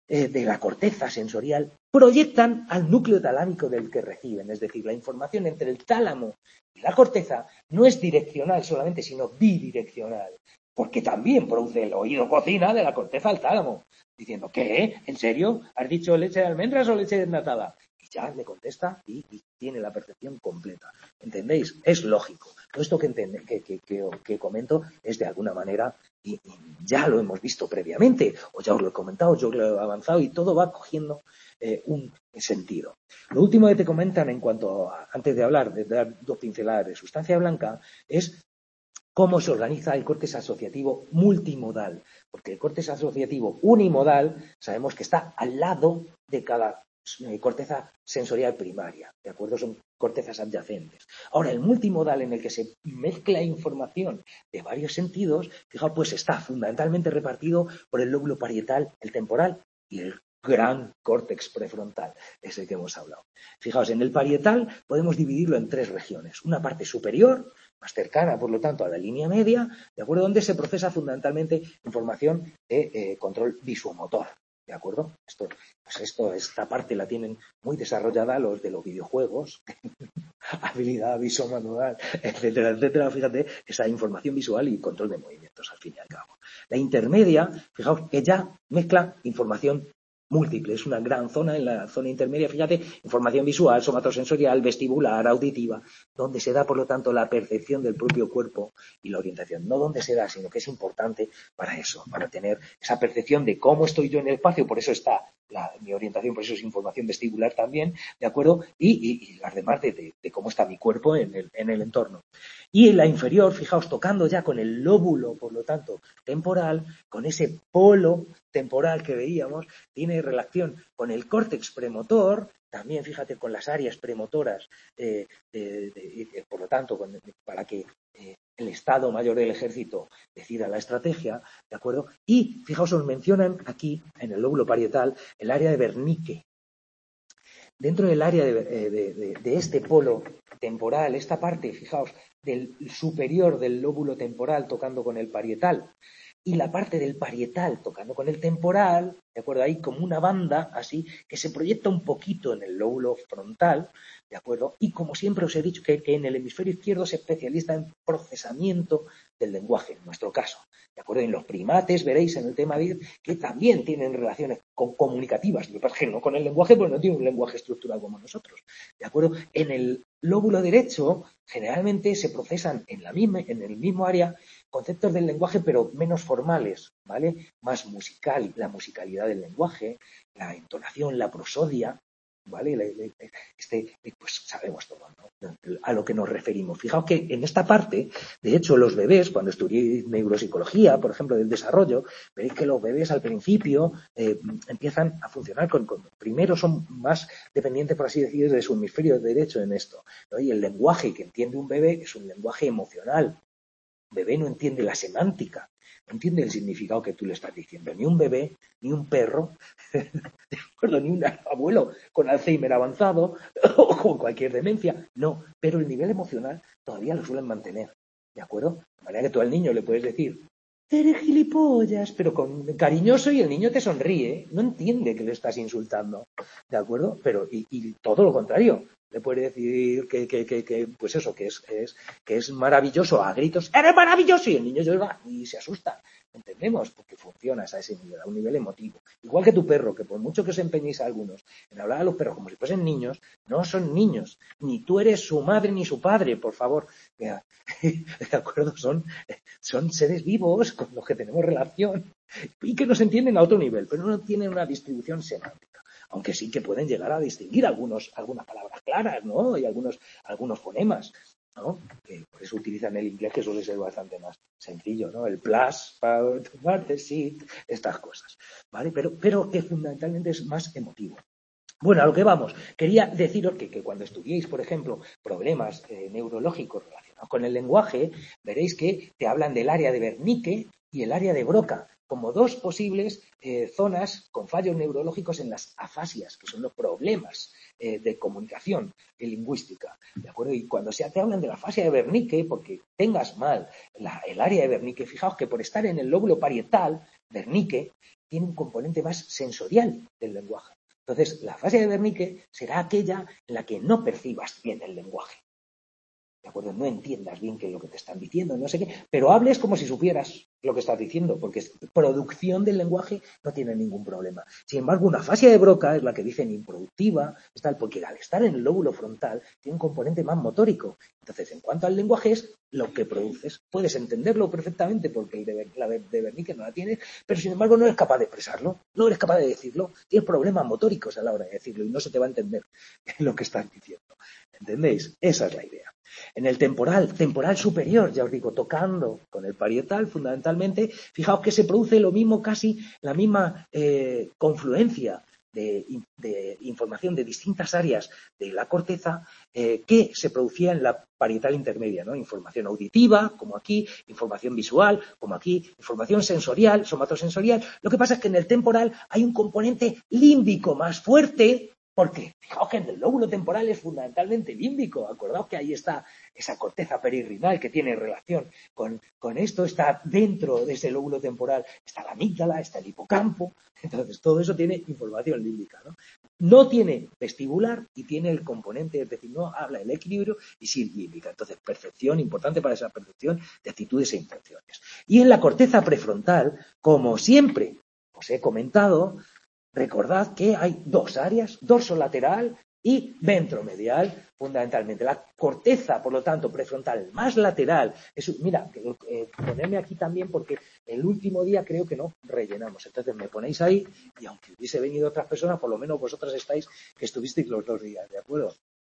eh, de la corteza sensorial proyectan al núcleo talámico del que reciben. Es decir, la información entre el tálamo y la corteza no es direccional solamente, sino bidireccional. Porque también produce el oído cocina de la corteza al tálamo. Diciendo, ¿qué? ¿En serio? ¿Has dicho leche de almendras o leche desnatada? Y ya le contesta y, y tiene la percepción completa. ¿Entendéis? Es lógico. Todo esto que, entiende, que, que, que, que comento es de alguna manera, y, y ya lo hemos visto previamente, o ya os lo he comentado, yo lo he avanzado y todo va cogiendo eh, un sentido. Lo último que te comentan en cuanto a, antes de hablar, de dar dos pinceladas de sustancia blanca, es cómo se organiza el córtex asociativo multimodal, porque el córtex asociativo unimodal sabemos que está al lado de cada eh, corteza sensorial primaria, ¿de acuerdo? Son cortezas adyacentes. Ahora, el multimodal en el que se mezcla información de varios sentidos, fijaos, pues está fundamentalmente repartido por el lóbulo parietal, el temporal y el gran córtex prefrontal, es el que hemos hablado. Fijaos, en el parietal podemos dividirlo en tres regiones. Una parte superior, más cercana, por lo tanto, a la línea media, ¿de acuerdo? Donde se procesa fundamentalmente información de eh, control visuomotor, ¿de acuerdo? Esto, pues esto, esta parte la tienen muy desarrollada los de los videojuegos, habilidad visuomanual, etcétera, etcétera. Fíjate, esa información visual y control de movimientos, al fin y al cabo. La intermedia, fijaos que ya mezcla información múltiple, es una gran zona. En la zona intermedia, fíjate, información visual, somatosensorial, vestibular, auditiva, donde se da, por lo tanto, la percepción del propio cuerpo y la orientación. No donde se da, sino que es importante para eso, para tener esa percepción de cómo estoy yo en el espacio, por eso está la, mi orientación, por eso es información vestibular también, ¿de acuerdo? Y, y, y las demás de, de, de cómo está mi cuerpo en el, en el entorno. Y en la inferior, fijaos, tocando ya con el lóbulo, por lo tanto, temporal, con ese polo temporal que veíamos, tiene relación con el córtex premotor, también fíjate con las áreas premotoras, eh, de, de, de, por lo tanto, con, para que eh, el Estado Mayor del Ejército decida la estrategia, ¿de acuerdo? Y fijaos, os mencionan aquí, en el lóbulo parietal, el área de Wernicke. Dentro del área de, de, de, de este polo temporal, esta parte, fijaos, del superior del lóbulo temporal tocando con el parietal, y la parte del parietal tocando con el temporal, ¿de acuerdo? Hay como una banda así que se proyecta un poquito en el lóbulo frontal, ¿de acuerdo? Y como siempre os he dicho que, que en el hemisferio izquierdo se especializa en procesamiento del lenguaje, en nuestro caso, ¿de acuerdo? En los primates veréis en el tema diez que también tienen relaciones con comunicativas, lo que pasa es que no con el lenguaje, pues no tiene un lenguaje estructural como nosotros, ¿de acuerdo? En el lóbulo derecho generalmente se procesan en, la misma, en el mismo área conceptos del lenguaje, pero menos formales, ¿vale? Más musical, la musicalidad del lenguaje, la entonación, la prosodia, ¿vale? Este, pues sabemos todo, ¿no? A lo que nos referimos. Fijaos que en esta parte, de hecho, los bebés, cuando estudiéis neuropsicología, por ejemplo, del desarrollo, veréis que los bebés al principio eh, empiezan a funcionar con, con, primero son más dependientes, por así decir, de su hemisferio derecho en esto, ¿no? Y el lenguaje que entiende un bebé es un lenguaje emocional. Un bebé no entiende la semántica, no entiende el significado que tú le estás diciendo. Ni un bebé, ni un perro, ¿de acuerdo? Ni un abuelo con Alzheimer avanzado o con cualquier demencia. No, pero el nivel emocional todavía lo suelen mantener, ¿de acuerdo? De manera que tú al niño le puedes decir, eres gilipollas, pero con cariñoso, y el niño te sonríe, no entiende que le estás insultando, ¿de acuerdo? Pero, y, y todo lo contrario. Le puede decir que, que, que, que pues eso, que es, es, que es maravilloso a gritos, ¡eres maravilloso! Y el niño llora y se asusta. ¿Entendemos? Porque funcionas a ese nivel, a un nivel emotivo. Igual que tu perro, que por mucho que os empeñéis a algunos en hablar a los perros como si fuesen niños, no son niños. Ni tú eres su madre ni su padre, por favor. ¿De acuerdo? Son, son seres vivos con los que tenemos relación y que nos entienden a otro nivel, pero no tienen una distribución semántica. Aunque sí que pueden llegar a distinguir algunos, algunas palabras claras, ¿no? Y algunos, algunos fonemas, ¿no? Que por eso utilizan el inglés, que suele ser bastante más sencillo, ¿no? El plus para tomarte, sí, estas cosas, ¿vale? Pero, pero que fundamentalmente es más emotivo. Bueno, a lo que vamos. Quería deciros que, que cuando estudiéis, por ejemplo, problemas eh, neurológicos relacionados con el lenguaje, veréis que te hablan del área de Wernicke y el área de Broca, como dos posibles eh, zonas con fallos neurológicos en las afasias, que son los problemas eh, de comunicación eh, lingüística, ¿de acuerdo? Y cuando se te hablan de la afasia de Wernicke, porque tengas mal la, el área de Wernicke, fijaos que por estar en el lóbulo parietal, Wernicke tiene un componente más sensorial del lenguaje. Entonces, la fase de Wernicke será aquella en la que no percibas bien el lenguaje. ¿De acuerdo? No entiendas bien qué es lo que te están diciendo, no sé qué, pero hables como si supieras lo que estás diciendo, porque producción del lenguaje no tiene ningún problema. Sin embargo, una fase de Broca es la que dicen improductiva, es tal, porque al estar en el lóbulo frontal tiene un componente más motórico. Entonces, en cuanto al lenguaje es lo que produces. Puedes entenderlo perfectamente porque el de, la de Wernicke no la tienes, pero sin embargo no eres capaz de expresarlo, no eres capaz de decirlo, tienes problemas motóricos a la hora de decirlo y no se te va a entender lo que estás diciendo. ¿Entendéis? Esa es la idea. En el temporal, temporal superior, ya os digo, tocando con el parietal fundamentalmente, fijaos que se produce lo mismo, casi la misma eh, confluencia de, de información de distintas áreas de la corteza eh, que se producía en la parietal intermedia, ¿no? Información auditiva, como aquí, información visual, como aquí, información sensorial, somatosensorial. Lo que pasa es que en el temporal hay un componente límbico más fuerte. Porque, fijaos que el lóbulo temporal es fundamentalmente límbico. Acordaos que ahí está esa corteza perirrinal que tiene relación con, con esto. Está dentro de ese lóbulo temporal. Está la amígdala, está el hipocampo. Entonces, todo eso tiene información límbica, ¿no? No tiene vestibular y tiene el componente, es decir, no habla del equilibrio y sí límbica. Entonces, percepción, importante para esa percepción de actitudes e intenciones. Y en la corteza prefrontal, como siempre os he comentado, recordad que hay dos áreas, dorsolateral y ventromedial, fundamentalmente. La corteza, por lo tanto, prefrontal más lateral. Es, mira, eh, ponerme aquí también porque el último día creo que no rellenamos. Entonces me ponéis ahí y aunque hubiese venido otras personas, por lo menos vosotras estáis que estuvisteis los dos días, ¿de acuerdo?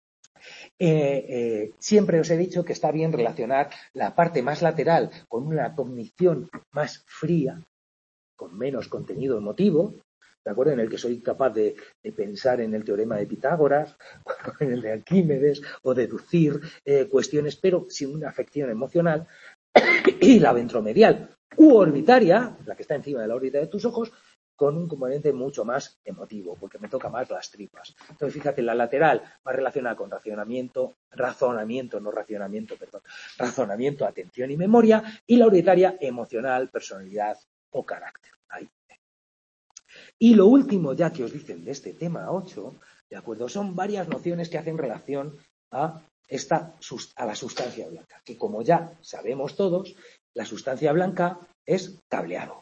Eh, eh, siempre os he dicho que está bien relacionar la parte más lateral con una cognición más fría, con menos contenido emotivo, ¿de acuerdo? En el que soy capaz de, de pensar en el teorema de Pitágoras, o en el de Arquímedes, o deducir eh, cuestiones, pero sin una afección emocional. Y la ventromedial u orbitaria, la que está encima de la órbita de tus ojos, con un componente mucho más emotivo, porque me toca más las tripas. Entonces, fíjate, la lateral más relacionada con razonamiento, razonamiento, no racionamiento, perdón, razonamiento, atención y memoria, y la orbitaria emocional, personalidad o carácter. Ahí. Y lo último ya que os dicen de este tema ocho, ¿de acuerdo? Son varias nociones que hacen relación a, esta, a la sustancia blanca, que como ya sabemos todos, la sustancia blanca es cableado.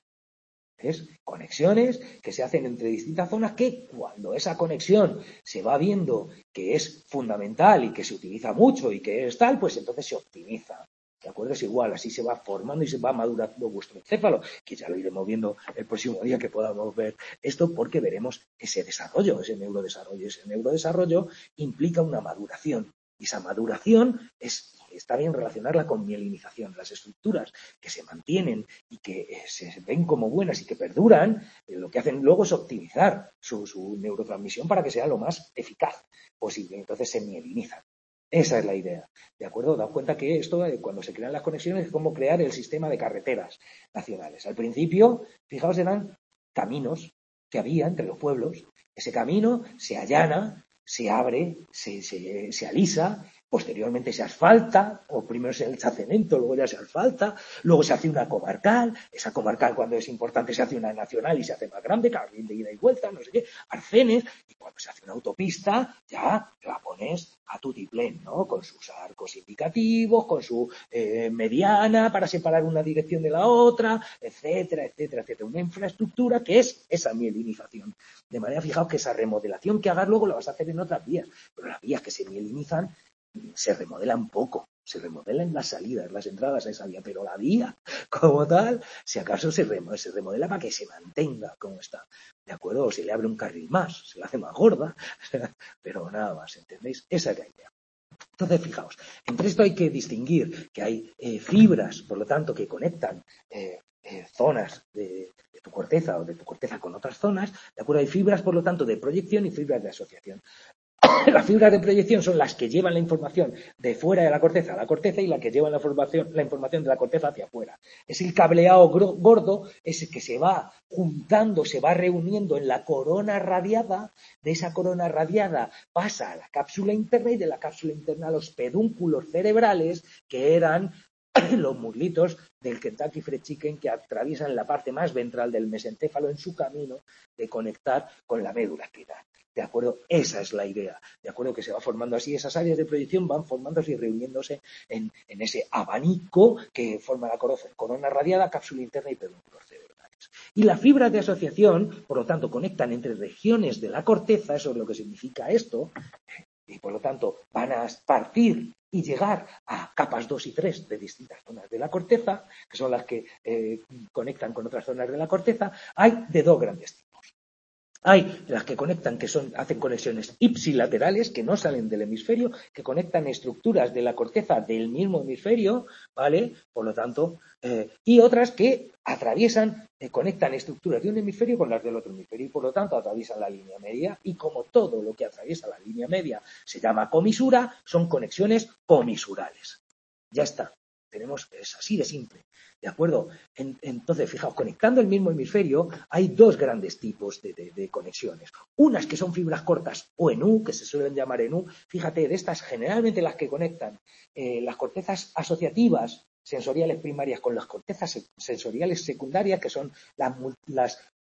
Es conexiones que se hacen entre distintas zonas que cuando esa conexión se va viendo que es fundamental y que se utiliza mucho y que es tal, pues entonces se optimiza. ¿De acuerdo? Es igual, así se va formando y se va madurando vuestro encéfalo, que ya lo iremos viendo el próximo día que podamos ver esto, porque veremos ese desarrollo, ese neurodesarrollo. Ese neurodesarrollo implica una maduración. Y esa maduración es, está bien relacionarla con mielinización. Las estructuras que se mantienen y que eh, se ven como buenas y que perduran, eh, lo que hacen luego es optimizar su, su neurotransmisión para que sea lo más eficaz posible. Entonces se mielinizan. Esa es la idea, ¿de acuerdo? Daos cuenta que esto, cuando se crean las conexiones, es como crear el sistema de carreteras nacionales. Al principio, fijaos, eran caminos que había entre los pueblos. Ese camino se allana, se abre, se, se, se alisa, posteriormente se asfalta, o primero se echa cemento, luego ya se asfalta, luego se hace una comarcal, esa comarcal cuando es importante se hace una nacional y se hace más grande, carril de ida y vuelta, no sé qué, arcenes, y cuando se hace una autopista ya la pones a tutiplén, ¿no? Con sus arcos indicativos, con su eh, mediana para separar una dirección de la otra, etcétera, etcétera, etcétera. Una infraestructura que es esa mielinización. De manera, fijaos que esa remodelación que hagas luego la vas a hacer en otras vías, pero las vías que se mielinizan se remodelan poco, se remodelan las salidas, las entradas a esa vía, pero la vía como tal, si acaso se remodela, se remodela para que se mantenga como está, ¿de acuerdo? O se le abre un carril más, se la hace más gorda, pero nada más, ¿entendéis? Esa es la idea. Entonces, fijaos, entre esto hay que distinguir que hay eh, fibras, por lo tanto, que conectan eh, eh, zonas de, de tu corteza o de tu corteza con otras zonas, ¿de acuerdo? Hay fibras, por lo tanto, de proyección y fibras de asociación. Las fibras de proyección son las que llevan la información de fuera de la corteza a la corteza y las que llevan la información, la información de la corteza hacia afuera. Es el cableado gordo, ese que se va juntando, se va reuniendo en la corona radiada. De esa corona radiada pasa a la cápsula interna y de la cápsula interna a los pedúnculos cerebrales, que eran los muslitos del Kentucky Fried Chicken que atraviesan la parte más ventral del mesencéfalo en su camino de conectar con la médula espinal. ¿De acuerdo? Esa es la idea. ¿De acuerdo? Que se va formando así. Esas áreas de proyección van formándose y reuniéndose en, en ese abanico que forma la corona radiada, cápsula interna y pedúnculos cerebrales. Y las fibras de asociación, por lo tanto, conectan entre regiones de la corteza, eso es lo que significa esto, y por lo tanto van a partir y llegar a capas dos y tres de distintas zonas de la corteza, que son las que eh, conectan con otras zonas de la corteza. Hay de dos grandes tipos. Hay las que conectan, que son, hacen conexiones ipsilaterales, que no salen del hemisferio, que conectan estructuras de la corteza del mismo hemisferio, ¿vale? Por lo tanto, eh, y otras que atraviesan, eh, conectan estructuras de un hemisferio con las del otro hemisferio y por lo tanto atraviesan la línea media. Y como todo lo que atraviesa la línea media se llama comisura, son conexiones comisurales. Ya está. Tenemos, es así de simple. ¿De acuerdo? En, entonces, fijaos, conectando el mismo hemisferio hay dos grandes tipos de, de, de conexiones. Unas que son fibras cortas o en U, que se suelen llamar en U. Fíjate, de estas generalmente las que conectan eh, las cortezas asociativas sensoriales primarias con las cortezas sensoriales secundarias, que son las, las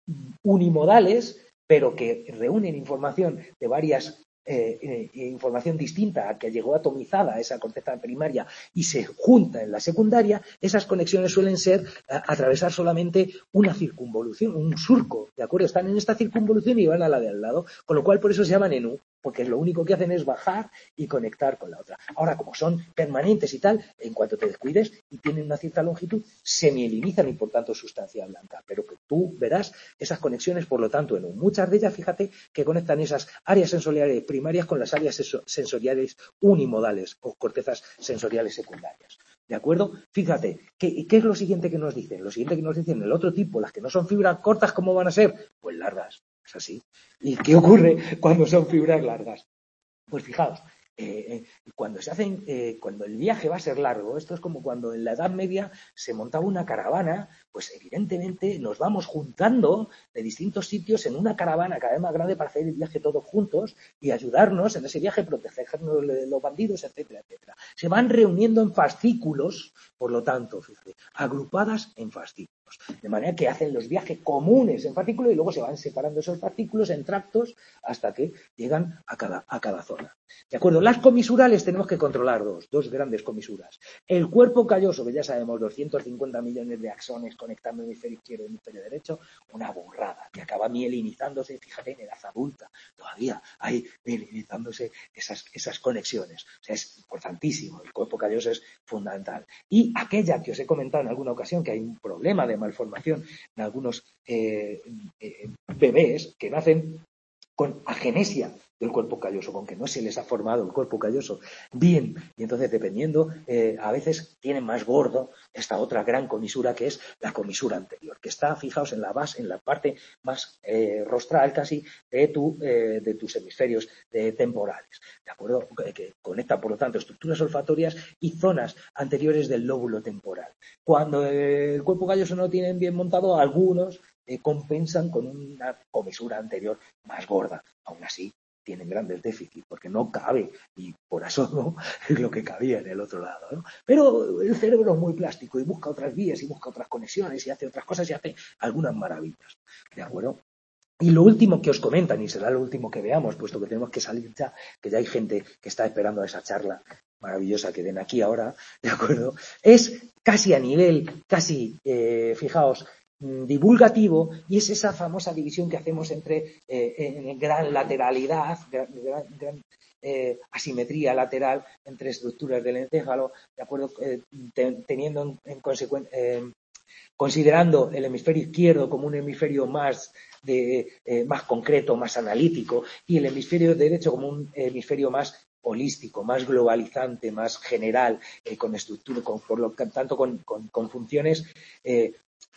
unimodales, pero que reúnen información de varias Eh, eh, información distinta a que llegó atomizada a esa corteza primaria y se junta en la secundaria, esas conexiones suelen ser a, atravesar solamente una circunvolución, un surco, ¿de acuerdo? Están en esta circunvolución y van a la de al lado, con lo cual por eso se llaman en U, porque lo único que hacen es bajar y conectar con la otra. Ahora, como son permanentes y tal, en cuanto te descuides y tienen una cierta longitud, se mielinizan y por tanto sustancia blanca, pero que tú verás esas conexiones, por lo tanto, en U. Muchas de ellas, fíjate, que conectan esas áreas sensoriales primarias con las áreas sensoriales unimodales o cortezas sensoriales secundarias. ¿De acuerdo? Fíjate, ¿qué, ¿qué es lo siguiente que nos dicen? Lo siguiente que nos dicen, el otro tipo, las que no son fibras cortas, ¿cómo van a ser? Pues largas, es así. ¿Y qué ocurre cuando son fibras largas? Pues fijaos, eh, cuando se hacen, eh, cuando el viaje va a ser largo, esto es como cuando en la Edad Media se montaba una caravana, pues evidentemente nos vamos juntando de distintos sitios en una caravana cada vez más grande para hacer el viaje todos juntos y ayudarnos en ese viaje, protegernos de los bandidos, etcétera, etcétera. Se van reuniendo en fascículos, por lo tanto, fíjate, agrupadas en fascículos. De manera que hacen los viajes comunes en fascículos y luego se van separando esos fascículos en tractos hasta que llegan a cada, a cada zona. ¿De acuerdo? Las comisurales tenemos que controlar dos, dos grandes comisuras. El cuerpo calloso, que ya sabemos, doscientos cincuenta millones de axones conectando hemisferio izquierdo y hemisferio derecho, una burrada, que acaba mielinizándose, fíjate, en edad adulta, todavía hay mielinizándose esas, esas conexiones. O sea, es importantísimo, el cuerpo calloso es fundamental. Y aquella que os he comentado en alguna ocasión, que hay un problema de malformación en algunos eh, eh, bebés que nacen con agenesia del cuerpo calloso, con que no se les ha formado el cuerpo calloso bien, y entonces dependiendo, eh, a veces tienen más gordo esta otra gran comisura que es la comisura anterior, que está, fijaos, en la base, en la parte más eh, rostral casi de, tu, eh, de tus hemisferios de, temporales, ¿de acuerdo? Que, que conectan, por lo tanto, estructuras olfatorias y zonas anteriores del lóbulo temporal. Cuando eh, el cuerpo calloso no lo tienen bien montado, algunos Eh, compensan con una comisura anterior más gorda. Aún así, tienen grandes déficits porque no cabe y por eso no es lo que cabía en el otro lado, ¿no? Pero el cerebro es muy plástico y busca otras vías y busca otras conexiones y hace otras cosas y hace algunas maravillas. ¿De acuerdo? Y lo último que os comentan, y será lo último que veamos, puesto que tenemos que salir ya, que ya hay gente que está esperando a esa charla maravillosa que den aquí ahora, ¿de acuerdo? Es casi a nivel, casi, eh, fijaos, divulgativo, y es esa famosa división que hacemos entre eh, en gran lateralidad, gran, gran, gran eh, asimetría lateral entre estructuras del encéfalo, de acuerdo, eh, te, teniendo en, en consecuencia, eh, considerando el hemisferio izquierdo como un hemisferio más de eh, más concreto, más analítico, y el hemisferio derecho como un hemisferio más holístico, más globalizante, más general, eh, con estructura, con, por lo tanto con, con, con funciones eh,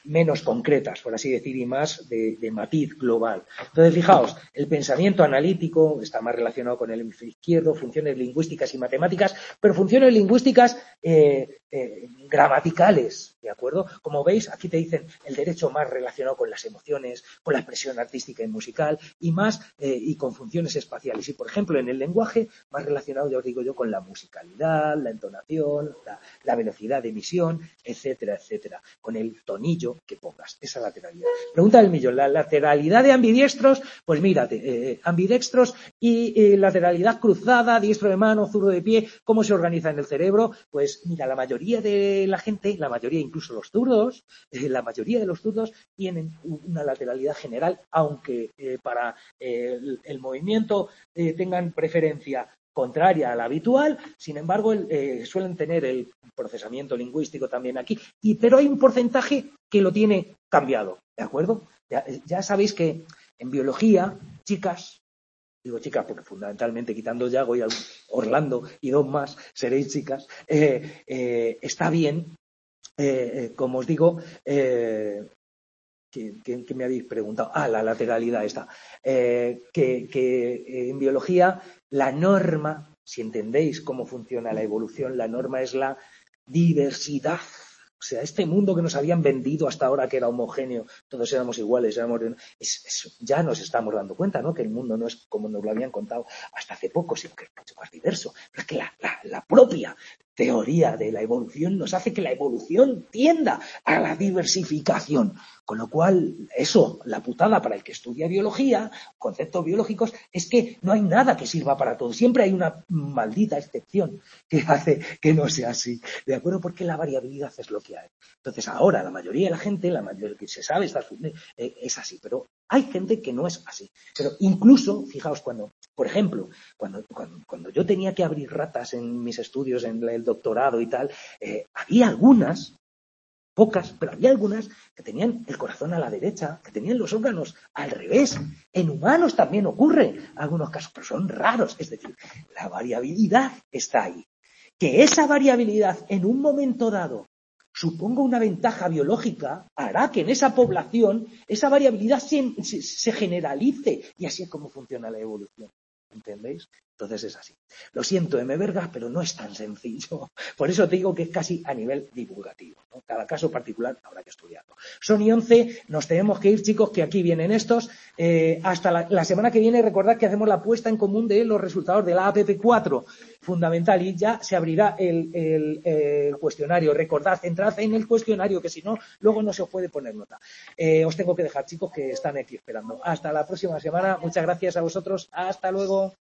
menos concretas, por así decir, y más de, de matiz global. Entonces, fijaos, el pensamiento analítico está más relacionado con el hemisferio izquierdo, funciones lingüísticas y matemáticas, pero funciones lingüísticas eh, eh, gramaticales, ¿de acuerdo? Como veis, aquí te dicen el derecho más relacionado con las emociones, con la expresión artística y musical, y más, eh, y con funciones espaciales. Y, por ejemplo, en el lenguaje, más relacionado, ya os digo yo, con la musicalidad, la entonación, la, la velocidad de emisión, etcétera, etcétera, con el tonillo que pongas, esa lateralidad. Pregunta del millón, la lateralidad de ambidiestros, pues mírate, eh, ambidextros y eh, lateralidad cruzada, diestro de mano, zurdo de pie, ¿cómo se organiza en el cerebro? Pues mira, la mayoría de la gente, la mayoría, incluso los zurdos, eh, la mayoría de los zurdos tienen una lateralidad general, aunque eh, para eh, el, el movimiento eh, tengan preferencia contraria a la habitual, sin embargo, el, eh, suelen tener el procesamiento lingüístico también aquí, y, pero hay un porcentaje que lo tiene cambiado, ¿de acuerdo? Ya, ya sabéis que en biología, chicas, digo chicas porque fundamentalmente quitando Yago y Orlando y dos más, seréis chicas, eh, eh, está bien, eh, eh, como os digo, eh, ¿Qué, qué, qué me habéis preguntado? Ah, la lateralidad esta. Eh, que, que en biología la norma, si entendéis cómo funciona la evolución, la norma es la diversidad. O sea, este mundo que nos habían vendido hasta ahora que era homogéneo, todos éramos iguales, éramos, es, es, ya nos estamos dando cuenta, ¿no? Que el mundo no es como nos lo habían contado hasta hace poco, sino que es mucho más diverso. Pero es que la, la, la propia teoría de la evolución nos hace que la evolución tienda a la diversificación. Con lo cual, eso, la putada para el que estudia biología, conceptos biológicos, es que no hay nada que sirva para todo. Siempre hay una maldita excepción que hace que no sea así. ¿De acuerdo? Porque la variabilidad es lo que hay. Entonces, ahora la mayoría de la gente, la mayoría que se sabe, está, eh, es así. Pero hay gente que no es así. Pero incluso, fijaos, cuando, por ejemplo, cuando, cuando, cuando yo tenía que abrir ratas en mis estudios, en el doctorado y tal, eh, había algunas, pocas, pero había algunas que tenían el corazón a la derecha, que tenían los órganos al revés. En humanos también ocurre en algunos casos, pero son raros. Es decir, la variabilidad está ahí. Que esa variabilidad en un momento dado suponga una ventaja biológica, hará que en esa población esa variabilidad se, se, se generalice. Y así es como funciona la evolución. ¿Entendéis? Entonces es así. Lo siento, M. Vergas, pero no es tan sencillo. Por eso te digo que es casi a nivel divulgativo, ¿no? Cada caso particular habrá que estudiarlo. Son y once, nos tenemos que ir, chicos, que aquí vienen estos. Eh, hasta la, la semana que viene, recordad que hacemos la puesta en común de los resultados de la A P P cuatro, fundamental, y ya se abrirá el, el, el cuestionario. Recordad, entrad en el cuestionario, que si no, luego no se os puede poner nota. Eh, os tengo que dejar, chicos, que están aquí esperando. Hasta la próxima semana. Muchas gracias a vosotros. Hasta luego.